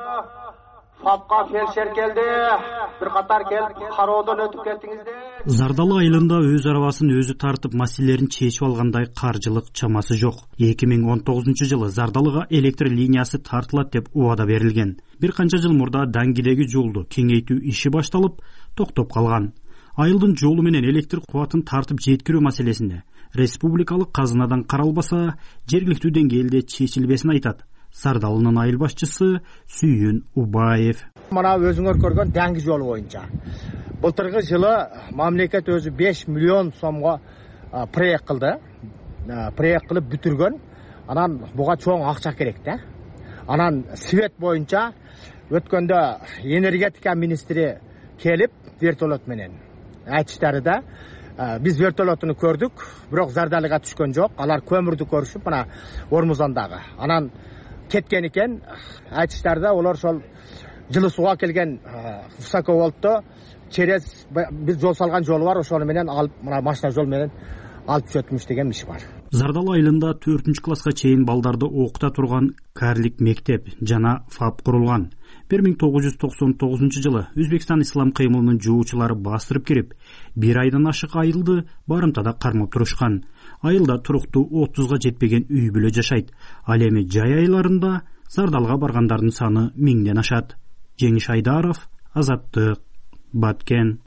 G: ФАПка фельдшер келди. Бир катар келип кароодон өтүп кеттиңиздер.
U: Зардалы айылында өз арабасын өзү тартып маселелерин чечип алгандай каржылык чамасы жок. эки миң он тогузунчу жылы Зардалыга электр линиясы тартылат деп убада берилген. Бир канча жыл мурда Даңгидеги жолду кеңейтүү иши башталып, токтоп калган. Айылдын жолу менен электр кубатын тартып жеткирүү маселесинде республикалык казынадан каралбаса, жергиликтүү деңгээлде чечилбесин айтат Зардалынын айыл башчысы Сүйүн Убаев.
G: Мына өзүңөр көргөн Даңги жолу боюнча былтыркы жылы мамлекет өзү беш миллион сомго проект кылды. Проект кылып бүтүргөн. Анан буга чоң акча керек да. Анан свет боюнча өткөндө энергетика министри келип вертолет менен айтыштары да биз вертолетуну көрдүк, бирок Зардалыга түшкөн жок. Алар көмүрдү көрүшүп, мына Ормузандагы. Анан кеткен экен. Айтыштары да олар ошол жылы сууга келген высоковольтто через биз жол салган жол бар, ошол менен алып, мына машина жол менен алып түшөтмүш деген иш бар.
U: Зардалы айылында төртүнчү класска чейин балдарды окута турган карлик мектеп жана ФАП курулган. бир миң тогуз жүз токсон тогузунчу жылы Өзбекстан ислам кыймылынын жуучулары бастырып кирип, бир айдан ашык айылды барымтада кармап турушкан. Айылда туруктуу отузга жетпеген үй бүлө жашайт. Ал эми жай айларында Зардалга баргандардын саны миңден ашат. Жеңиш Айдаров, Азаттык, Баткен.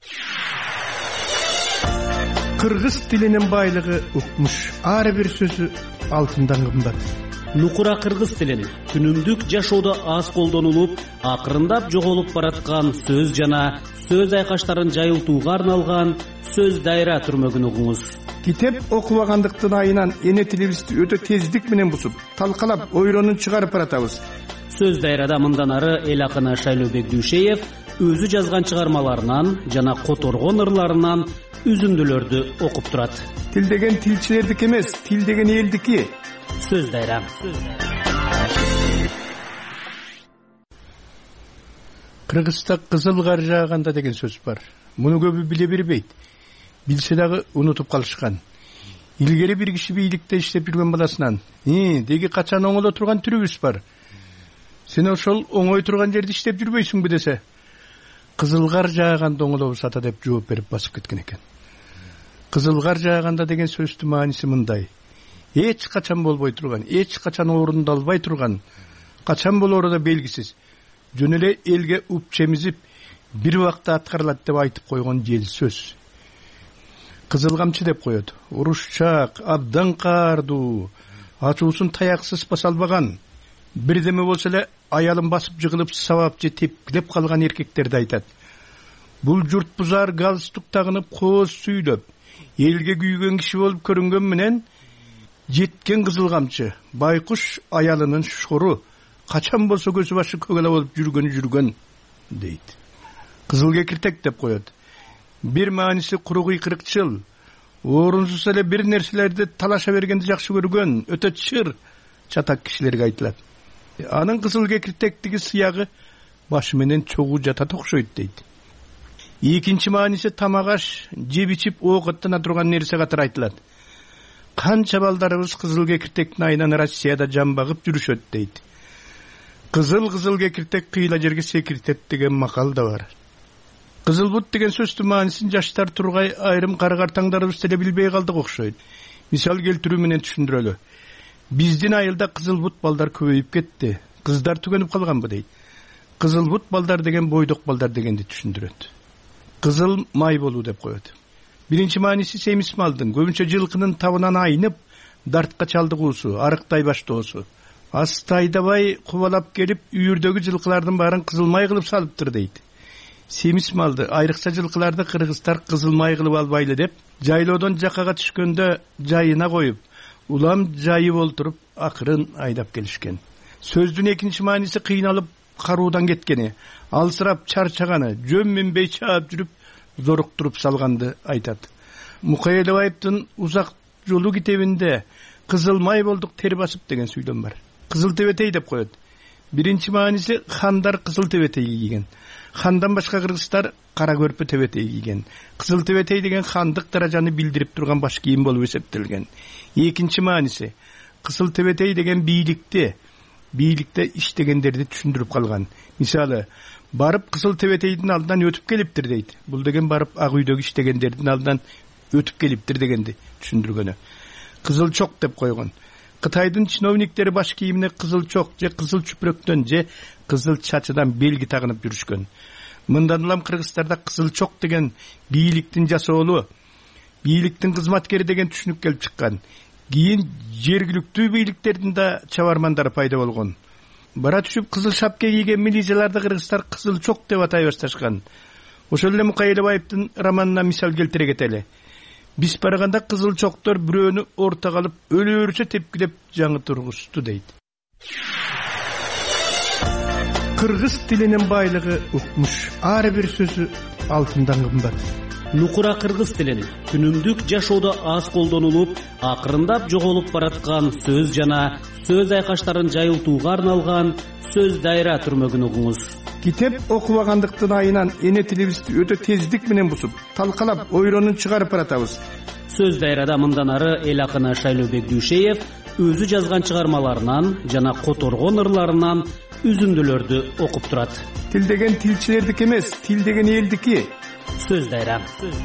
W: Кыргыз тилинин байлыгы укмуш. Ар бир сөзү алтындан кымбат.
X: Нукура кыргыз тилин күнүмдүк жашоодо аз колдонулуп, акырындап жоголуп бараткан сөз жана сөз айкаштарын жайылтууга арналган сөз дайра түрмөгүн угуңуз.
W: Китеп окубагандыктын айынан эне тилибизди өтө тездик менен бусуп, талкалап, ойронун чыгарып баратабыз.
X: Сөз дайрада мындан ары эл акыны Шайлообек Дүйшеев өзү жазган чыгармаларынан жана которгон ырларынан үзүндүлөрдү окуп турат.
W: Тил деген тилчилердики эмес, тил деген элдики.
X: Сөз дайра.
W: Кыргызда кызыл кар жааганда деген сөз бар. Муну көбү биле бербейт. Билсе дагы унутуп калышкан. Илгери бир киши бийликте иштеп жүргөн баласынан, "И, деги качан оңоло турган түрүбүз бар. Сен ошол оңой турган жерде иштеп жүрбөйсүңбү?" десе, "Кызыл кар жааганда оңолобуз ата" деп жооп берип басып кеткен экен. Кызыл кар жааганда деген сөздүн мааниси мындай: эч качан болбой турган, эч качан орундалбай турган, качан болоору да белгисиз, жөн эле элге уп чемизип, бир убакта аткарылат деп айтып койгон жел сөз. Кызыл камчы деп коет. Урушчак, абдан каардуу, ачуусун таяксыз баса албаган, бирдеме болсо эле аялын басып жыгылып сабап же тепкилеп калган эркектерди айтат. Бул журт бузар галстук тагынып, кооз сүйлөп, элге күйгөн киши болуп көрүнгөн менен жеткен кызыл камчы, байкуш аялынын шору, качан болсо көзү башы көгөлө болуп жүргөнү жүргөн дейт. Кызыл кекиртек деп коет. Бир мааниси куру кыйкырыкчыл, орунсуз эле бир нерселерди талаша бергенди жакшы көргөн, өтө чыр чатак кишилерге айтылат. Анын кызыл кекиртектиги сыягы башы менен чогуу жатат окшойт дейт. Экинчи мааниси тамак аш, жеп ичип оокаттана турган нерсе катары айтылат. Канча балдарыбыз кызыл кекиртектин айынан Россияда жан багып жүрүшөт дейт. Кызыл-кызыл кекиртек кыйла жерге секиртет деген макал да бар. Кызыл бут деген сөздүн маанисин жаштар тургай айрым карыгартаңдарыбыз деле билбей калдык окшойт. Мисал келтирүү менен түшүндүрөлү. биздин айылда кызыл бут балдар көбөйүп кетти, кыздар түгөнүп калганбы дейт. Кызыл бут балдар деген бойдок балдар дегенди түшүндүрөт. Кызыл май болуу деп коет. Биринчи мааниси семиз малдын көбүнчө жылкынын табынан айнып, дартка чалдыгуусу, арыктай баштоосу. Асты айдабай кубалап келип, үйүрдөгү жылкылардын баарын кызыл май кылып салыптыр дейт. Семиз малды, айрыкча жылкыларды кыргыздар кызыл май кылып албайлы деп, жайлоодон жакага түшкөндө жайына коюп, улам жайып олтуруп, акырын айдап келишкен. Сөздүн экинчи мааниси кыйналып каруудан кеткени, алсырап чарчаганы, жөн минбей чаап жүрүп, зоруктуруп салганды айтат. Мукай Элебаевдин Узак жолу китебинде кызыл май болдук тер басып деген сүйлөм бар. Кызыл тебетей деп коет. Биринчи мааниси хандар кызыл тебетей кийген. Хандан башка кыргыздар кара көрпө тебетей кийген. Кызыл тебетей деген хандык даражаны билдирип турган баш кийим болуп эсептелген. Экинчи мааниси кызыл тебетей деген бийликте бийликте иштегендерди түшүндүрүп калган. Мисалы, барып кызыл тебетейдин алдынан өтүп келиптир дейт. Бул деген барып ак үйдөгү иштегендердин алдынан өтүп келиптир дегенди түшүндүргөнү. Кызыл чок деп койгон. Кытайдын чиновниктери баш кийимине кызыл чок же кызыл чүпрөктөн же кызыл чачыдан белги тагынып жүрүшкөн. Мындан улам кыргыздарда кызыл чок деген бийликтин жасоолу, бийликтин кызматкери деген түшүнүк келип чыккан. Кийин жергиликтүү бийликтердин да чабармандары пайда болгон. Бара түшүп кызыл шапка кийген милицияларды кыргыздар кызыл чок деп атай башташкан. Ошол эле Мукай Элебаевдин романына мисал келтире кетели. Биз барганда кызыл чоктор бирөөнү ортого алып өлөөрүчө тепкилеп жаңы тургузду дейт. Кыргыз тилинин байлыгы укмуш. Ар бир сөзү алтындан кымбат.
X: Нукура кыргыз тилин күнүмдүк жашоодо аз колдонулуп, акырындап жоголуп бараткан сөз жана сөз айкаштарын жайылтууга арналган сөз дайра түрмөгүн угуңуз.
W: Китеп окубагандыктын айынан эне тилибизди өтө тездик менен бусуп, талкалап, ойронун чыгарып баратабыз.
X: Сөз дайрада мындан ары эл акыны Шайлообек Дүйшеев өзү жазган чыгармаларынан жана которгон ырларынан үзүндүлөрдү окуп турат.
W: Тил деген тилчилердики эмес, тил деген элдики.
X: Сөз дайра.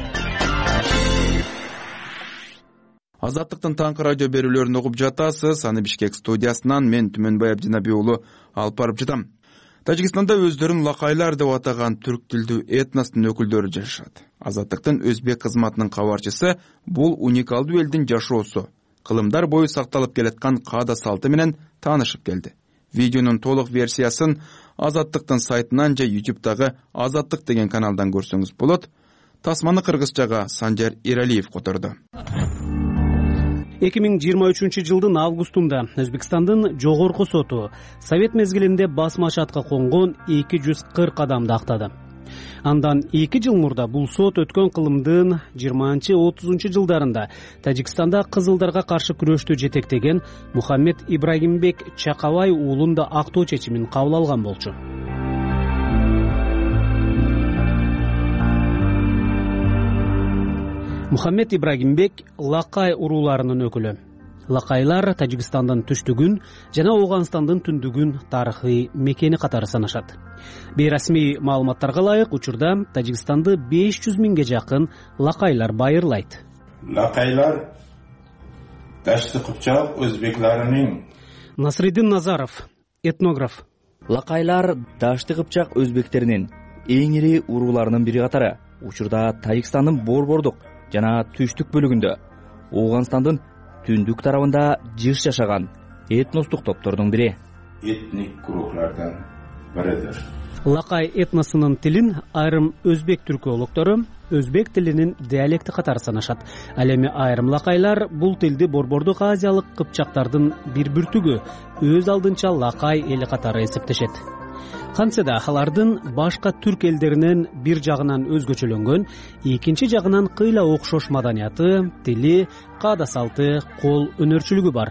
B: Азаттыктын таңкы радио берүүлөрүн угуп жатасыз. Аны Бишкек студиясынан мен Түмөнбай Абдинаби уулу алып барып жатам. Тажикстанда өздөрүн лакайлар деп атаган түрк тилдүү этностун өкүлдөрү жашашат. Азаттыктын өзбек кызматынын кабарчысы бул уникалдуу элдин жашоосу, кылымдар бою сакталып келаткан каада салты менен таанышып келди. Видеонун толук версиясын Азаттыктын сайтынан же ютубтагы Азаттык деген каналдан көрсөңүз болот. Тасманы кыргызчага Санжар Иралиев которду.
X: эки миң жыйырма үчүнчү жылдын августунда Өзбекстандын жогорку соту Совет мезгилинде басма шатка конгон эки жүз кырк адамды актады. Андан эки жыл мурда бул сот өткөн кылымдын жыйырманчы отузунчу жылдарында Тажикстанда кызылдарга каршы күрөштү жетектеген Мухаммед Ибрагимбек Чакабай уулун да актоо чечимин кабыл алган болчу. Мухаммед Ибрагимбек Лакай урууларынын өкүлү. Лакайлар Тажикстандын түштүгүн жана Ооганстандын түндүгүн тарыхый мекени катары санашат. Бейрасмий маалыматтарга ылайык учурда Тажикстанды беш жүз миңге жакын лакайлар байырлайт.
F: Лакайлар Дашты Кыпчак өзбекларынын.
X: Насриддин Назаров, этнограф.
H: Лакайлар Дашты Кыпчак өзбектеринин эң ири урууларынын бири катары. Учурда Тажикстандын борбордук жана түштүк бөлүгүндө Ооганстандын түндүк тарабында жыш жашаган этностук топтордун бири.
F: Этник групплардан биридир.
X: Лакай этносунун тилин айрым өзбек түркологдору өзбек тилинин диалекти катары санашат. Ал эми айрым лакайлар бул тилди борбордук азиялык кыпчактардын бир бүртүгү, өз алдынча лакай эли катары эсептешет. Кантсе да алардын башка түрк элдеринен бир жагынан өзгөчөлөнгөн, экинчи жагынан кыйла окшош маданияты, тили, каада салты, кол өнөрчүлүгү бар.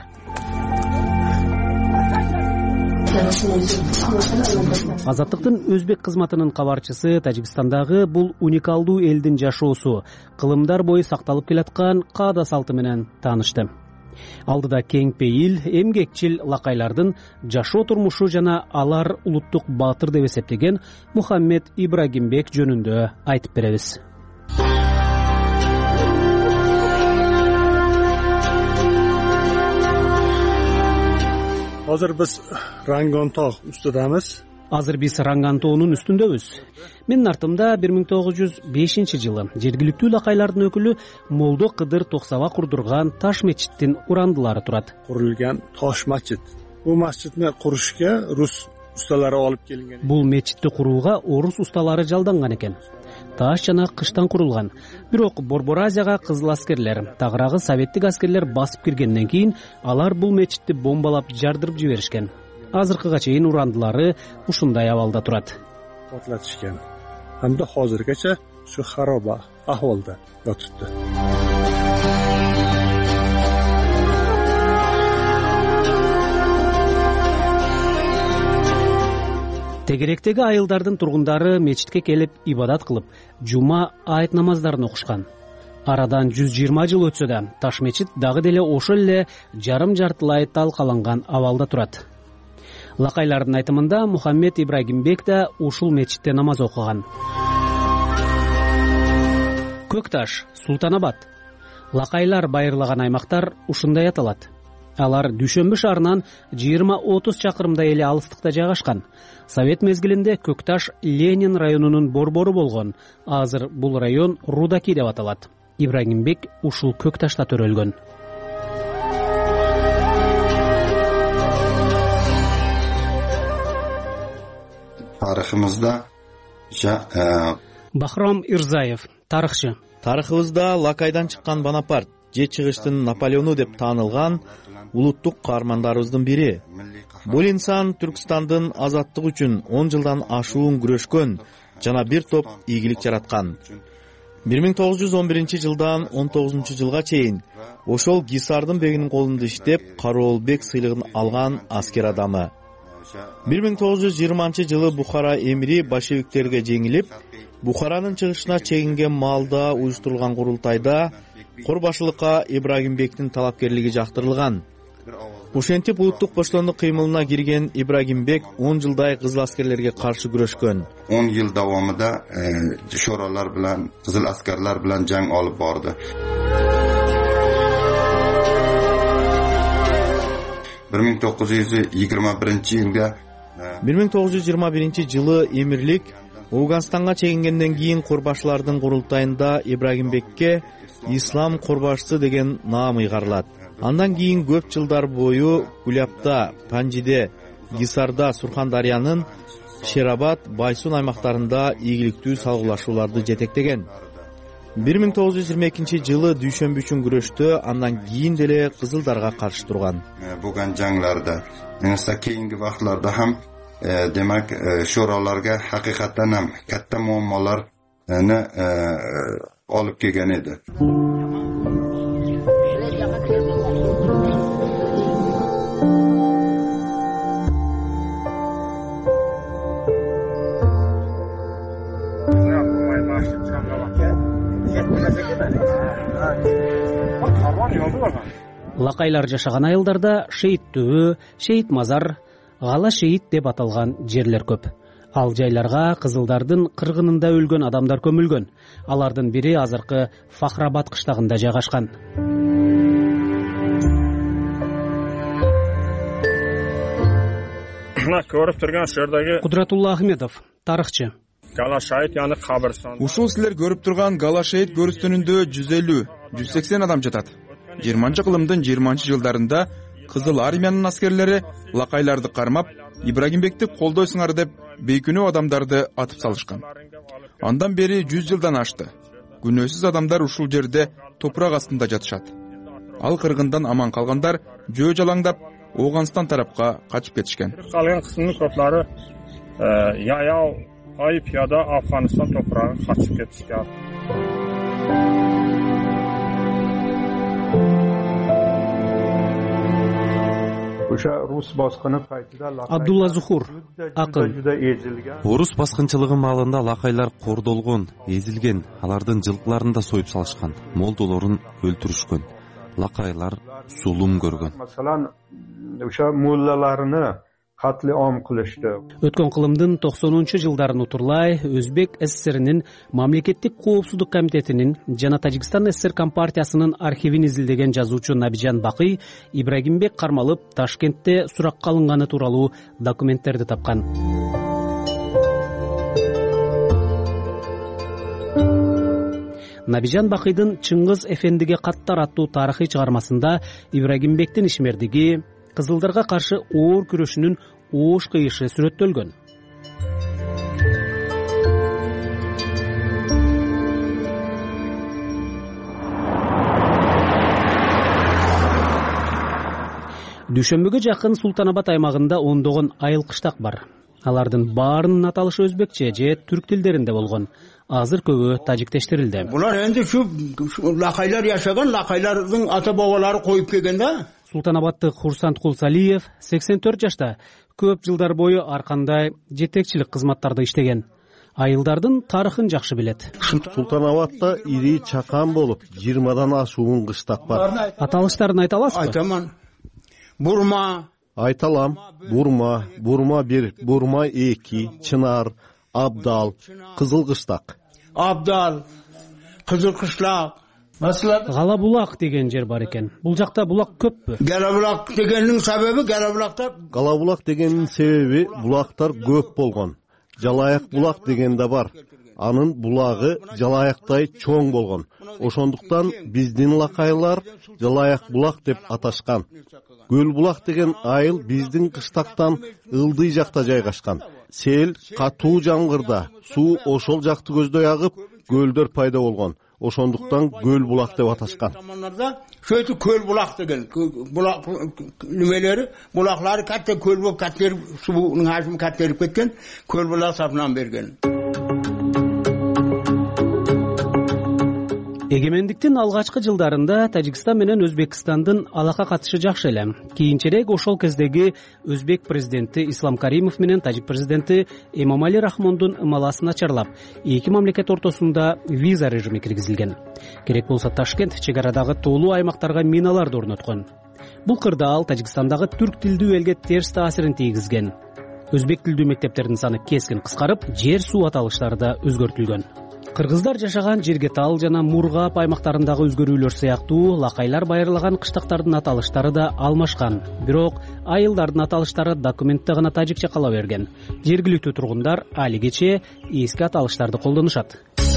X: Азаттыктын өзбек кызматынын кабарчысы Тажикстандагы бул уникалдуу элдин жашоосу, кылымдар бою сакталып келаткан каада салты менен таанышты. Алдыда кең пейил, эмгекчил лакайлардын жашоо турмушу жана алар улуттук баатыр деп эсептеген Мухаммед Ибрагимбек жөнүндө айтып беребиз.
C: Hozir biz Rangontog ustidamiz.
X: Азыр биз Рангантоонун үстүндөбүз. Менин артымда бир миң тогуз жүз бешинчи жылы жергиликтүү лакайлардын өкүлү Молдо Кыдыр Токсаба курдурган таш мечиттин урандылары турат.
C: Курулган таш мачит. Бу мачитни курушка рус усталары алып келген.
X: Бул мечитти курууга орус усталары жалданган экен. Таш жана кыштан курулган. Бирок Борбор Азияга кызыл аскерлер, тагыраагы советтик аскерлер басып киргенден кийин алар бул мечитти бомбалап жардырып жиберишкен. Азыркыга чейин урандылары ушундай абалда турат.
C: Портлатышкан. Hamda hozirgacha shu xaroba ahvolda yotibdi.
X: Тегеректеги айылдардын тургундары мечитке келип ибадат кылып, жума айт намаздарын окушкан. Арадан жүз жыйырма жыл өтсө да, таш мечит дагы деле ошол эле жарым жартылай талкаланган абалда турат. Лакайлардын айтымында Мухаммед Ибрагимбек да ушул мечитте намаз окуган. Көк таш, Султанабад. Лакайлар байырлаган аймактар ушундай аталат. Алар Дүйшөмбү шаарынан жыйырма отуз чакырымдай эле алыстыкта жайгашкан. Совет мезгилинде Көк таш Ленин районунун борбору болгон. Азыр бул район Рудаки деп аталат. Ибрагимбек ушул Көк ташта төрөлгөн.
I: Тарыхымызда
X: Бахром Ирзаев, тарыхчы.
H: Тарыхыбызда Лакайдан чыккан Бонапарт, же чыгыштын Наполеону деп таанылган улуттук каармандарыбыздын бири. Бул инсан Түркстандын азаттык үчүн он жылдан ашуун күрөшкөн жана бир топ ийгилик жараткан. бир миң тогуз жүз он биринчи жылдан он тогузунчу жылга чейин ошол Гисардын бегинин колунда иштеп, Кароолбек сыйлыгын алган аскер адамы. бир миң тогуз жүз жыйырманчы жылы Бухара эмири большевиктерге жеңилип, Бухаранын чыгышына чегинген маалда уюштурулган курултайда корбашылыкка Ибрагимбектин талапкерлиги жактырылган. Ошентип улуттук боштондук кыймылына кирген Ибрагимбек он жылдай кызыл аскерлерге каршы күрөшкөн.
I: он жыл давомida sho'rolar bilan, qizil askarlar bilan jang olib bordi. bir ming to'qqiz yuz yigirma birinchi yilga
H: bir ming to'qqiz жүз жыйырма биринчи жылы эмирлик Ауганстанга чегингенден кийин корбашчылардын курултайында Ибрагимбекке ислам корбашчысы деген наам ыйгарылат. Андан кийин көп жылдар бою Гулябта, Панжиде, Гисарда, Сурхандарянын, Шерабад, Байсун аймактарында ийгиликтүү салгылашууларды жетектеген. бир миң тогуз жүз жыйырма экинчи жылы Дүйшөмбү үчүн күрөштө андан кийин деле кызылдарга каршы турган.
I: Bo'lgan janglarda, ayniqsa keyingi vaqtlarda ham demak sho'rolarga haqiqatan ham katta muammolarni olib kelgan edi.
X: Лакайлар жашаган айылдарда Шейит түбү, Шейит мазар, Гала Шейит деп аталган жерлер көп. Ал жайларга кызылдардын кыргынында өлгөн адамдар көмүлгөн. Алардын бири азыркы Фахрабад кыштагында жайгашкан.
C: Көрүп турган жердеги
X: Кудратулла Ахмедов, тарыхчы.
C: Гала Шейит яны кабырстан.
B: Ушул силер көрүп турган Гала Шейит көрүстөнүндө жүз элүү жүз сексен адам жатат. жыйырманчы кылымдын жыйырманчы жылдарында Кызыл армиянын аскерлери лакайларды кармап, Ибрагимбекти колдойсуңар деп бейкүнөө адамдарды атып салышкан. Андан бери жүз жылдан ашты. Күнөөсүз адамдар ушул жерде топурак астында жатышат. Ал кыргындан аман калгандар жөө жалаңдап Ауганстан тарапка качып кетишкен.
C: Калган кысымдын көплөрү яял ай пияда Афганистан топурагына качып кетишкен.
X: Абдулла Зухур, акын.
J: Орус баскынчылыгы маалында лакайлар кордолгон, эзилген, алардын жылкыларын да союп салышкан, молдолорун өлтүрүшкөн. Лакайлар зулум көргөн.
K: Masalan, o'sha mo'llalarni
D: катлеом кылышты.
X: Өткөн кылымдын токсонунчу жылдарын утурлай Өзбек ССРинин мамлекеттик коопсуздук комитетинин жана Тажикстан ССР компартиясынын архивин изилдеген жазуучу Набижан Бакый Ибрагимбек кармалып Ташкентте суракка алынганы тууралуу документтерди тапкан. Набижан Бакыйдын Чыңгыз Эфендиге каттар аттуу тарыхый чыгармасында Ибрагимбектин ишмердиги, кызылдарга каршы оор күрөшүнүн оош кыйышы сүрөттөлгөн. Дүйшөмбөгө жакын Султанабад аймагында ондогон айыл кыштак бар. Алардын баарынын аталышы өзбекче же түрк тилдеринде болгон. Азыр көбү тажиктештирилди.
K: Булар энди şu лакайлар жашаган, лакайлардын ата бабалары коюп келген да.
X: Султанабаддык Хурсант Кулсалиев сексен төрт жашта көп жылдар бою ар кандай жетекчилик кызматтарда иштеген. Айылдардын тарыхын жакшы билет.
L: Султанабадда ири чакан болуп, жыйырмадан ашуун кыштак бар.
X: Аталыштарын айта аласызбы?
K: Айтаман. Бурма.
L: Айталам. Бурма, Бурма бир, Бурма эки, Чынар, Абдал, Кызыл кыштак.
K: Абдал, Кызыл кыштак. Маселен
X: Галабулак деген жер бар экен. Бул жакта булак көппү?
K: Галабулак дегендин себеби Галабулакта
L: Галабулак дегендин себеби булактар көп болгон. Жалаяк булак деген да бар. Анын булагы жалаяктай чоң болгон. Ошондуктан биздин лакайлар Жалаяк булак деп аташкан. Көл булак деген айыл биздин кыштактан ылдый жакта жайгашкан. Сел катуу жамгырда суу ошол жакты көздөй агып, көлдөр пайда болгон. Ошондуктан көл булак деп аташкан.
K: Шөйтү көл булак деген. Булак немелери, булаклары катта көл болуп каттер суунун хажымы каттерип кеткен, көл булак сапынан берген.
X: Эгемендиктин алгачкы жылдарында Тажикстан менен Өзбекстандын алака катышы жакшы эле. Кийинчерээк ошол кездеги Өзбек президенти Ислам Каримов менен Тажик президенти Эмомали Рахмондун ымаласын ачарлап, эки мамлекет ортосунда виза режими киргизилген. Керек болсо Ташкент чек арадагы тоолуу аймактарга миналарды орноткон. Бул кырдаал Тажикстандагы түрк тилдүү элге терс таасирин тийгизген. Өзбек тилдүү мектептердин саны кескин кыскарып, жер суу аталыштары да өзгөртүлгөн. Кыргыздар жашаган Жергетал жана Мургап аймактарындагы өзгөрүүлөр сыяктуу лакайлар байырлаган кыштактардын аталыштары да алмашкан. Бирок айылдардын аталыштары документте гана тажикче кала берген. Жергиликтүү тургундар алигече эски аталыштарды колдонушат.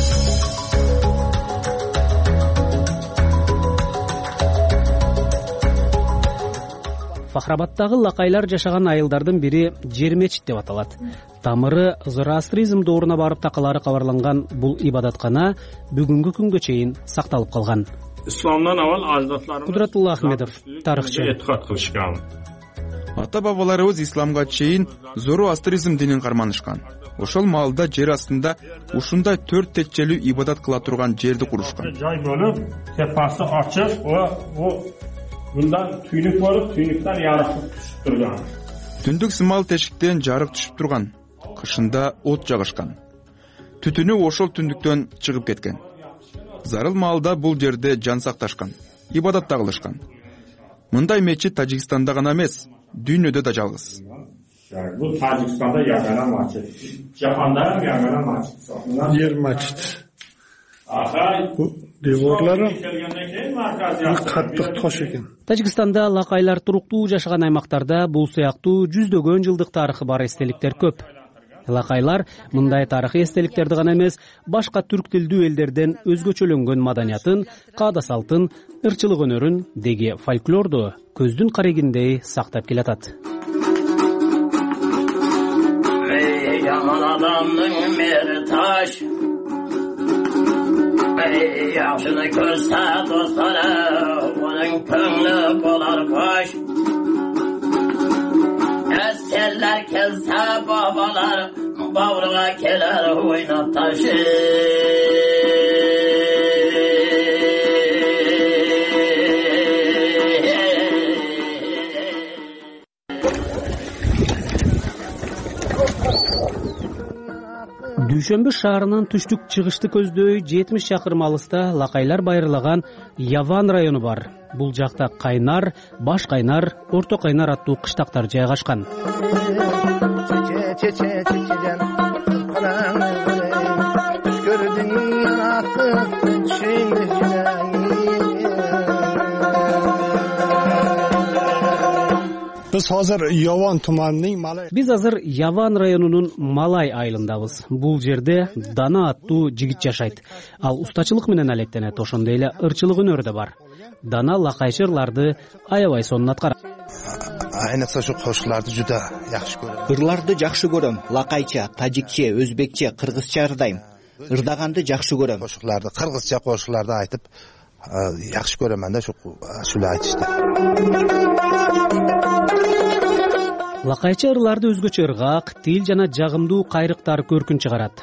X: Фахрабадтагы лакайлар жашаган айылдардын бири Жермечит деп аталат. Тамыры зороастризм дооруна барып такалары кабарланган бул ибадаткана бүгүнкү күнгө чейин сакталып калган.
C: Исламдан авval аждатларыбыз
X: Кудратулла Ахмедов, тарыхчы.
C: Этикад кылышкан.
B: Ата бабаларыбыз исламга чейин зороастризм динин карманышкан. Ошол маалда жер астында ушундай төрт текчелүү ибадат кыла турган жерди курушкан.
C: Жай болуп, тепасы ачык, о Bundan tüynük olup, tüynükten yarıklık düşüp durgan.
B: Түндүк сымал тешиктен жарык түшүп турган. Кышында от жагышкан. Түтүнү ошол түндүктөн чыгып кеткен. Зарыл маалда бул жерде жан сакташкан, ибадат да кылышкан. Мындай мечит Тажикстанда гана эмес, дүйнөдө да жалгыз.
C: Бул Тажикстанда ягаnan мачит. Жапанда ягаnan мачит.
W: Жер мачит.
C: Ахай
W: Devorlari qattiq tosh ekan.
X: Тажикстанда лакайлар туруктуу жашаган аймактарда бул сыяктуу жүздөгөн жылдык тарыхы бар эстеликтер көп. Лакайлар мындай тарыхый эстеликтерди гана эмес, башка түрк тилдүү элдерден өзгөчөлөнгөн маданиятын, каада салтын, ырчылык өнөрүн, деги фольклорду көздүн карегиндей сактап келатат.
N: Yaman adamın bir taş, yaşını görse dostları, onun könlü bolar baş. Eskerler kelse babalar, bağrına gelir oynat taşı.
X: дүйшөмбү шаарынан түштүк чыгышты көздөй жетимиш чакырым алыста Лакайлар байырлаган Яван району бар. Бул жакта Кайнар, Баш Кайнар, Орто Кайнар аттуу кыштактар жайгашкан.
W: Biz hozir Yovan tumanining Malay
X: Biz азыр Яван районунун Малай айылындабыз. Бул жерде Дана аттуу жигит жашайт. Ал устачылык менен алектенет, ошондой эле ырчылык өнөрү да бар. Дана лакайчырларды аябай сонун аткарат.
D: Ayniqsa shu qo'shiqlarni juda yaxshi ko'raman.
M: Ырларды жакшы көрөм. Лакайча, тажикче, өзбекче, кыргызча ырдайм. Ырдаганды жакшы көрөм.
D: Qo'shiqlarni, qirg'izcha qo'shiqlarni aytib yaxshi ko'raman-da shu shular aytishdi.
X: Лакайча ырларды өзгөчө ыргак, тил жана жагымдуу кайрыктар көркүн чыгарат.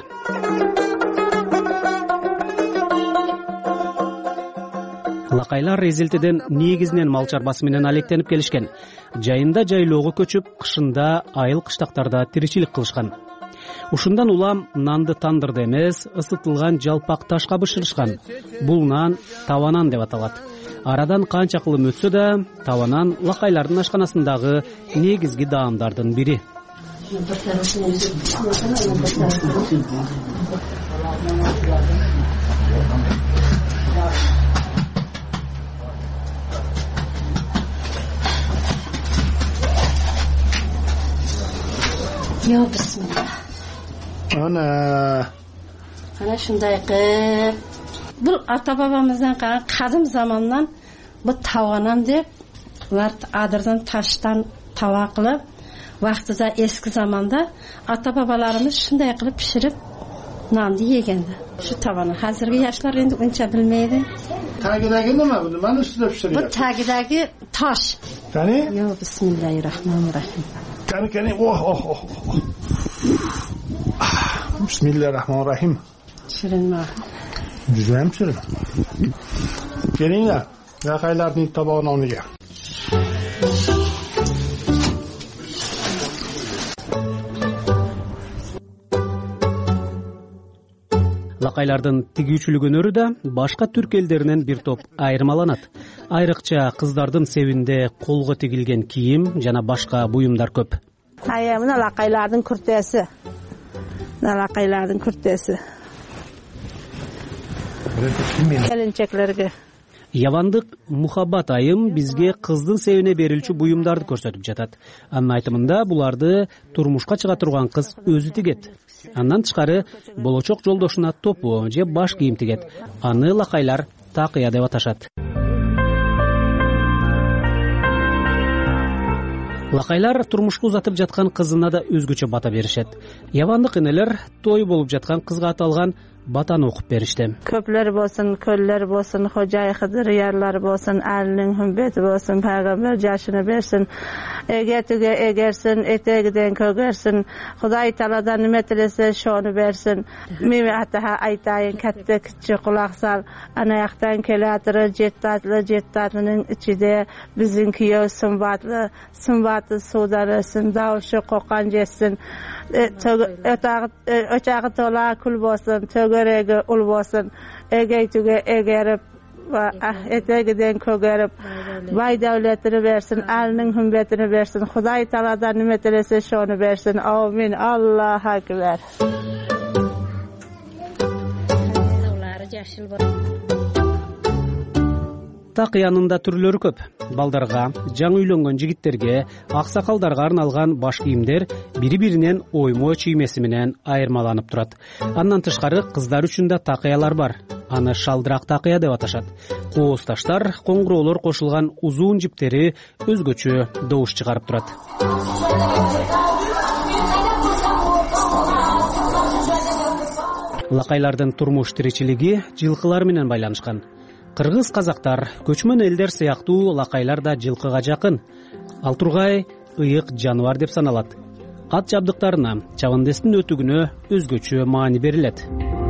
X: Лакайлар резилтеден негизинен мал чарбасы менен алектенип келишкен. Жайында жайлоого көчүп, кышында айыл кыштактарда тиричилик кылышкан. Ушундан улам нанды тандырда эмес, ысытылган жалпак ташка бышырышкан. Бул нан таванан деп аталат. Арадан канча кылым өтсө да, таванан лакайлардын ашканасындагы негизги даамдардын бири.
O: Yo bismillah.
W: Ana.
O: Ana shunday qilib, bu ata babamizdan qolgan qadim zamondan bu tavanan deb ular adirdan toshdan tava qilib, vaqtida eski zamonda ata babalarimiz shunday qilib pishirib nonni yegandi. Shu tavani hozirgi yoshlar endi uncha bilmaydi.
W: Tagidagi nima bu? Mana ustida pishiryapti.
O: Bu tagidagi tosh.
W: Qani?
O: Yo bismillahirrohmanirrohim.
W: Qani qani oh oh oh. Bismillahirrohmanirrohim.
O: Shirinma.
W: Judayam shirin. Kelinglar, Laqaylarning tabog'ini o'rniga.
X: Лакайлардын тигүүчүлүк өнөрү да башка түрк элдеринен бир топ айырмаланат. Айрыкча кыздардын себинде колго тигилген кийим жана башка буюмдар көп.
O: Ая мына лакайлардын күртөсү. Мына лакайлардын күртөсү. Келинчектерге.
X: Явандык мухаббат айым бизге кыздын себине берилчү буюмдарды көрсөтүп жатат. Анын айтымында буларды турмушка чыга турган кыз өзү тигет. Андан тышкары болочок жолдошуна топу же баш кийим тигет. Аны лакайлар такыя деп аташат. Лакайлар турмушка узатып жаткан кызына да өзгөчө бата беришет. Явандык энелер той болуп жаткан кызга аталган батаны окуп беришти.
O: Köpler bolsun, köller bolsun, Hojay Hıdır yarlar bolsun, elinin hümbeti bolsun, Peygamber yaşını versin. Ege tüge egersin, etegiden kögersin. Huday taladan nimet tilese şonu versin. Mimi hatta aytayın katta küçük kulak sal. Anayaktan kelatırı jettatlı jettatlının içinde bizimki yo sımbatlı, sımbatlı sudarısın, davuşu kokan jetsin. Öçağı tola kul bolsun, tögerege ul bolsun. Ege tüge egerip etegiden kögerip vay devletini versin, elinin hümbetini versin. Huday taladan nimet tilese şonu versin. Amin. Allahu ekber.
X: Такыянын да түрлөрү көп. Балдарга, жаңы үйлөнгөн жигиттерге, аксакалдарга арналган баш кийимдер бири-биринен оймо чиймеси менен айырмаланып турат. Андан тышкары кыздар үчүн да такыялар бар. Аны шалдырак такыя деп аташат. Кооз таштар, коңгуроолор кошулган узун жиптери өзгөчө добуш чыгарып турат. Лакайлардын турмуш тиричилиги жылкылар менен байланышкан. Кыргыз казактар, көчмөн элдер сыяктуу лакайлар да жылкыга жакын. Ал тургай ыйык жаныбар деп саналат. Ат жабдыктарына, чабандестин өтүгүнө өзгөчө маани берилет.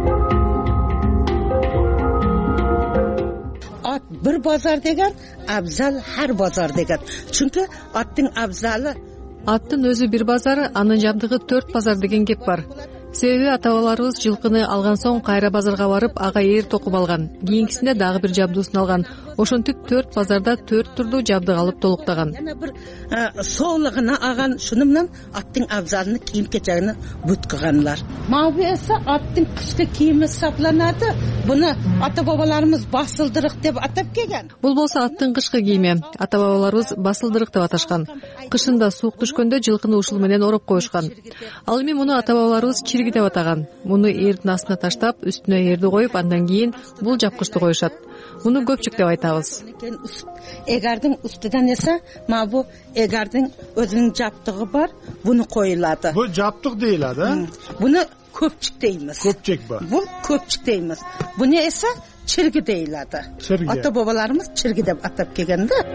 Q: At bir bozor degan, abzal har bozor degan. Chunki atning abzali
P: Аттын өзү бир базары, анын жабдыгы төрт базар деген кеп бар.
E: себеби ата бабаларыбыз жылкыны алган соң кайра базарга барып ага ээр токуп алган, кийинкисинде дагы бир жабдуусун алган. Ошентип төрт базарда төрт турдуу жабдык алып толуктаган.
Q: Жана бир соолугуна аган шуну менен аттын абзалын кийим кечегине бүт кылганлар. Мабу эсе аттын кышкы кийими сапланады. Буну ата бабаларыбыз басылдырык деп атап келген.
E: Бул болсо аттын кышкы кийими. Ата бабаларыбыз басылдырык деп аташкан. Кышында суук түшкөндө жылкыны ушул менен ороп коюшкан. Ал эми муну ата бабаларыбыз чирги деп атаган. Муну эрдин астына таштап, үстүнө эрди коюп, андан кийин бул жапкычты коюшат. Муну көпчүк деп айтабыз.
Q: Эгардын үстүдөн эсе мабу эгардын өзүнүн жаптыгы бар, буну коюлады.
W: Бул жаптык дейилат, а?
Q: Буну көпчүк деймиз.
W: Көпчүк ба?
Q: Бул көпчүк деймиз. Буну эсе чирги дейилады. Ата бабаларыбыз чирги деп атап келген да.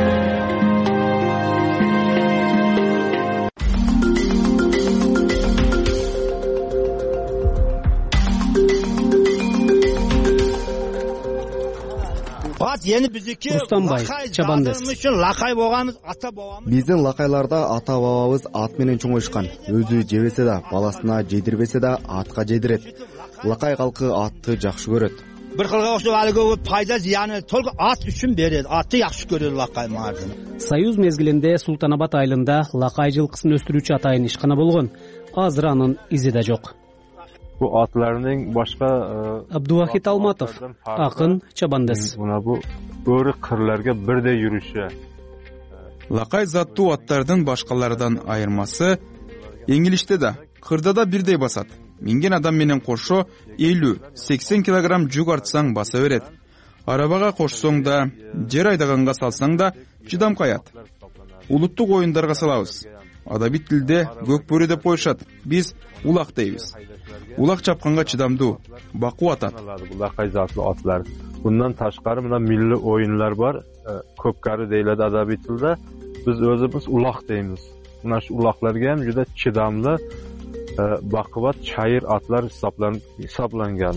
X: Рустанбай, Чабандес.
R: Биздин лакайларда ата бабабыз ат менен чоңоюшкан. Өзү жебесе да, баласына жедирбесе да атка жедирет. Лакай калкы атты жакшы көрөт.
K: Bir kılga okşu alıgı payda ziyanı tolga at üçün beredi. Atı yaxşı görür Lakay mağazını.
X: Союз мезгилинде Султанабад айылында лакай жылкысын өстүрүүчү атайын ишкана болгон. Азыр анын изи да жок.
S: Bu atlarning boshqa
X: Abduvahid Almatov, akın Çabandez.
S: Buna bu өрі қырларга бірдей yürüşü.
B: Лакай заттуу аттардын башкалардан айырмасы эңилиште да, кырда да бирдей басат. Минген адам менен кошо элүү сексен килограмм жүк артсаң баса берет. Арабага кошсоң да, жер айдаганга салсаң да чыдам каят. Улуттук оюндарга салабыз. Адабий тилде көк бөрү деп коюшат. Биз улак дейбиз. Улак чапканга чыдамдуу, бакуу атат.
S: Лакай заттуу атлар. Bundan taşqarı mına milli oyunlar var. Köpkarı deyiladi adabi tilde. Biz özümüz ulaq deyimiz. Buna şu ulaqlarga ham juda chidamli, baquvvat chayir atlar hisoblangan.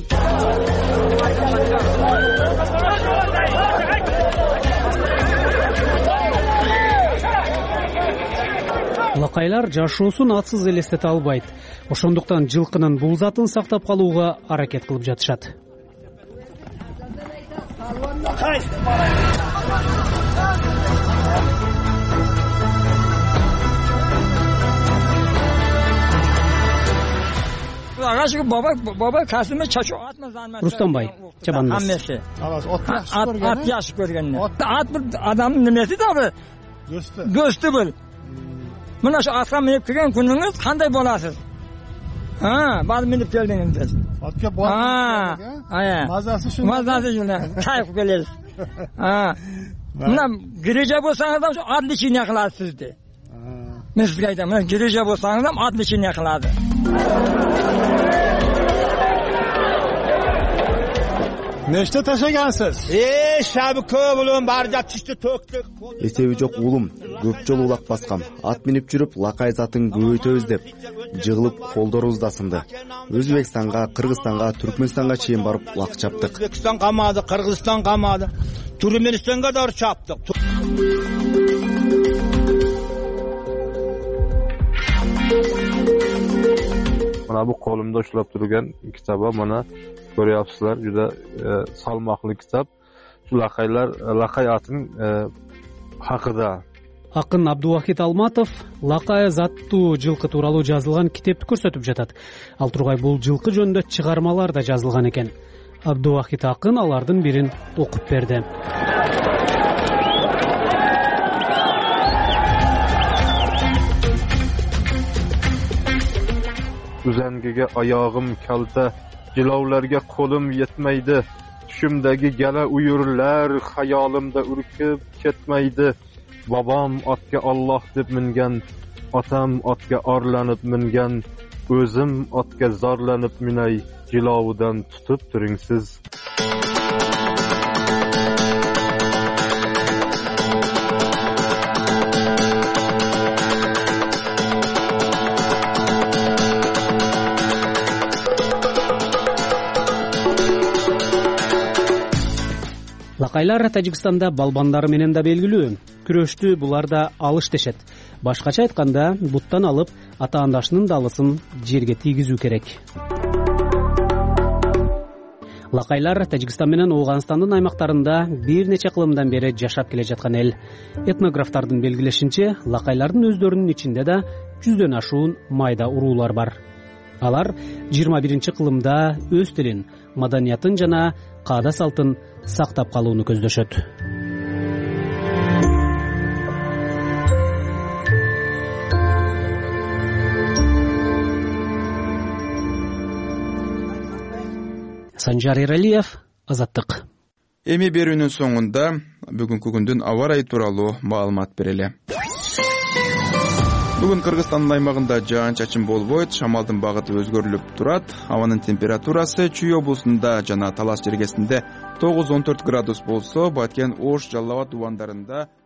X: Лакайлар жашоосун атсыз элестете албайт. Ошондуктан жылкынын бул затын сактап калууга аракет кылып жатышат. Рустанбай, Чабандес.
T: At yaxshi ko'rganlar. At bir odamning nimasi da go'shti bil. Mana shu atga minib kelgan kuningiz qanday bo'lasiz? Ha, bari minib keldingiz.
W: Atga bor.
T: Ha, mazasi shu. Mazasi shuna. Kayf kelasiz. Ha. Mana girija bo'lsangiz ham shu atni chiniya qilasiz sizda. Men sizga aytaman, mana girija bo'lsangiz ham atni chiniya qiladi.
W: Nechta tashagansiz?
K: Ey, shabi ko'p ulum barjab tishni to'kdik.
R: Эсеби жок улум, көп жолу улак баскам. Ат минип жүрүп, лакай затын көбөйтөбүз деп жыгылып колдорубуз да сынды. Өзбекстанга, Кыргызстанга, Түркмөнстанга чейин барып улак чаптык.
K: Өзбекстан камады, Кыргызстан камады. Түркмөнстанга да чаптык.
S: Mana bu qo'limda ushlab turgan kitob mana ko'ryapsizlar, juda salmoqli kitob. Shu laqaylar, laqay atining haqida.
X: Акын Абдувахид Алматов лакай заттуу жылкы тууралуу жазылган китепти көрсөтүп жатат. Ал тургай бул жылкы жөнүндө чыгармалар да жазылган экен. Абдувахид акын алардын бирин окуп берди.
S: Uzangiga oyog'im kalta, jilovlarga qo'lim yetmaydi. Tushimdagi gala uyurlar xayolimda urkib ketmaydi. Babam otga Alloh deb mingan, otam otga orlanib mingan, o'zim otga zorlanib minay, jilovidan tutib turing siz.
X: Лакайлар Тажикстанда балбандары менен да белгилүү. Күрөштү булар да алыш дешет. Башкача айтканда, буттан алып атаандашынын далысын жерге тийгизүү керек. Лакайлар Тажикстан менен Ооганстандын аймактарында бир нече кылымдан бери жашап келе жаткан эл. Этнографтардын белгилешинче, лакайлардын өздөрүнүн ичинде да жүздөн ашуун майда уруулар бар. Алар жыйырма биринчи кылымда өз тилин, маданиятын жана каада салтын сактап калууну көздөшөт. Санжар Эралиев, Азаттык.
B: Эми берүүнүн соңунда бүгүнкү күндүн аба ырайы тууралуу маалымат берели. Бүгүн Кыргызстандын аймагында жаан-чачын болбойт, шамалдын багыты өзгөрүлүп турат. Абанын температурасы Чүй облусунда жана Талас жергесинде тогуз он төрт градус болсо, Баткен, Ош, Жалал Абад убандарында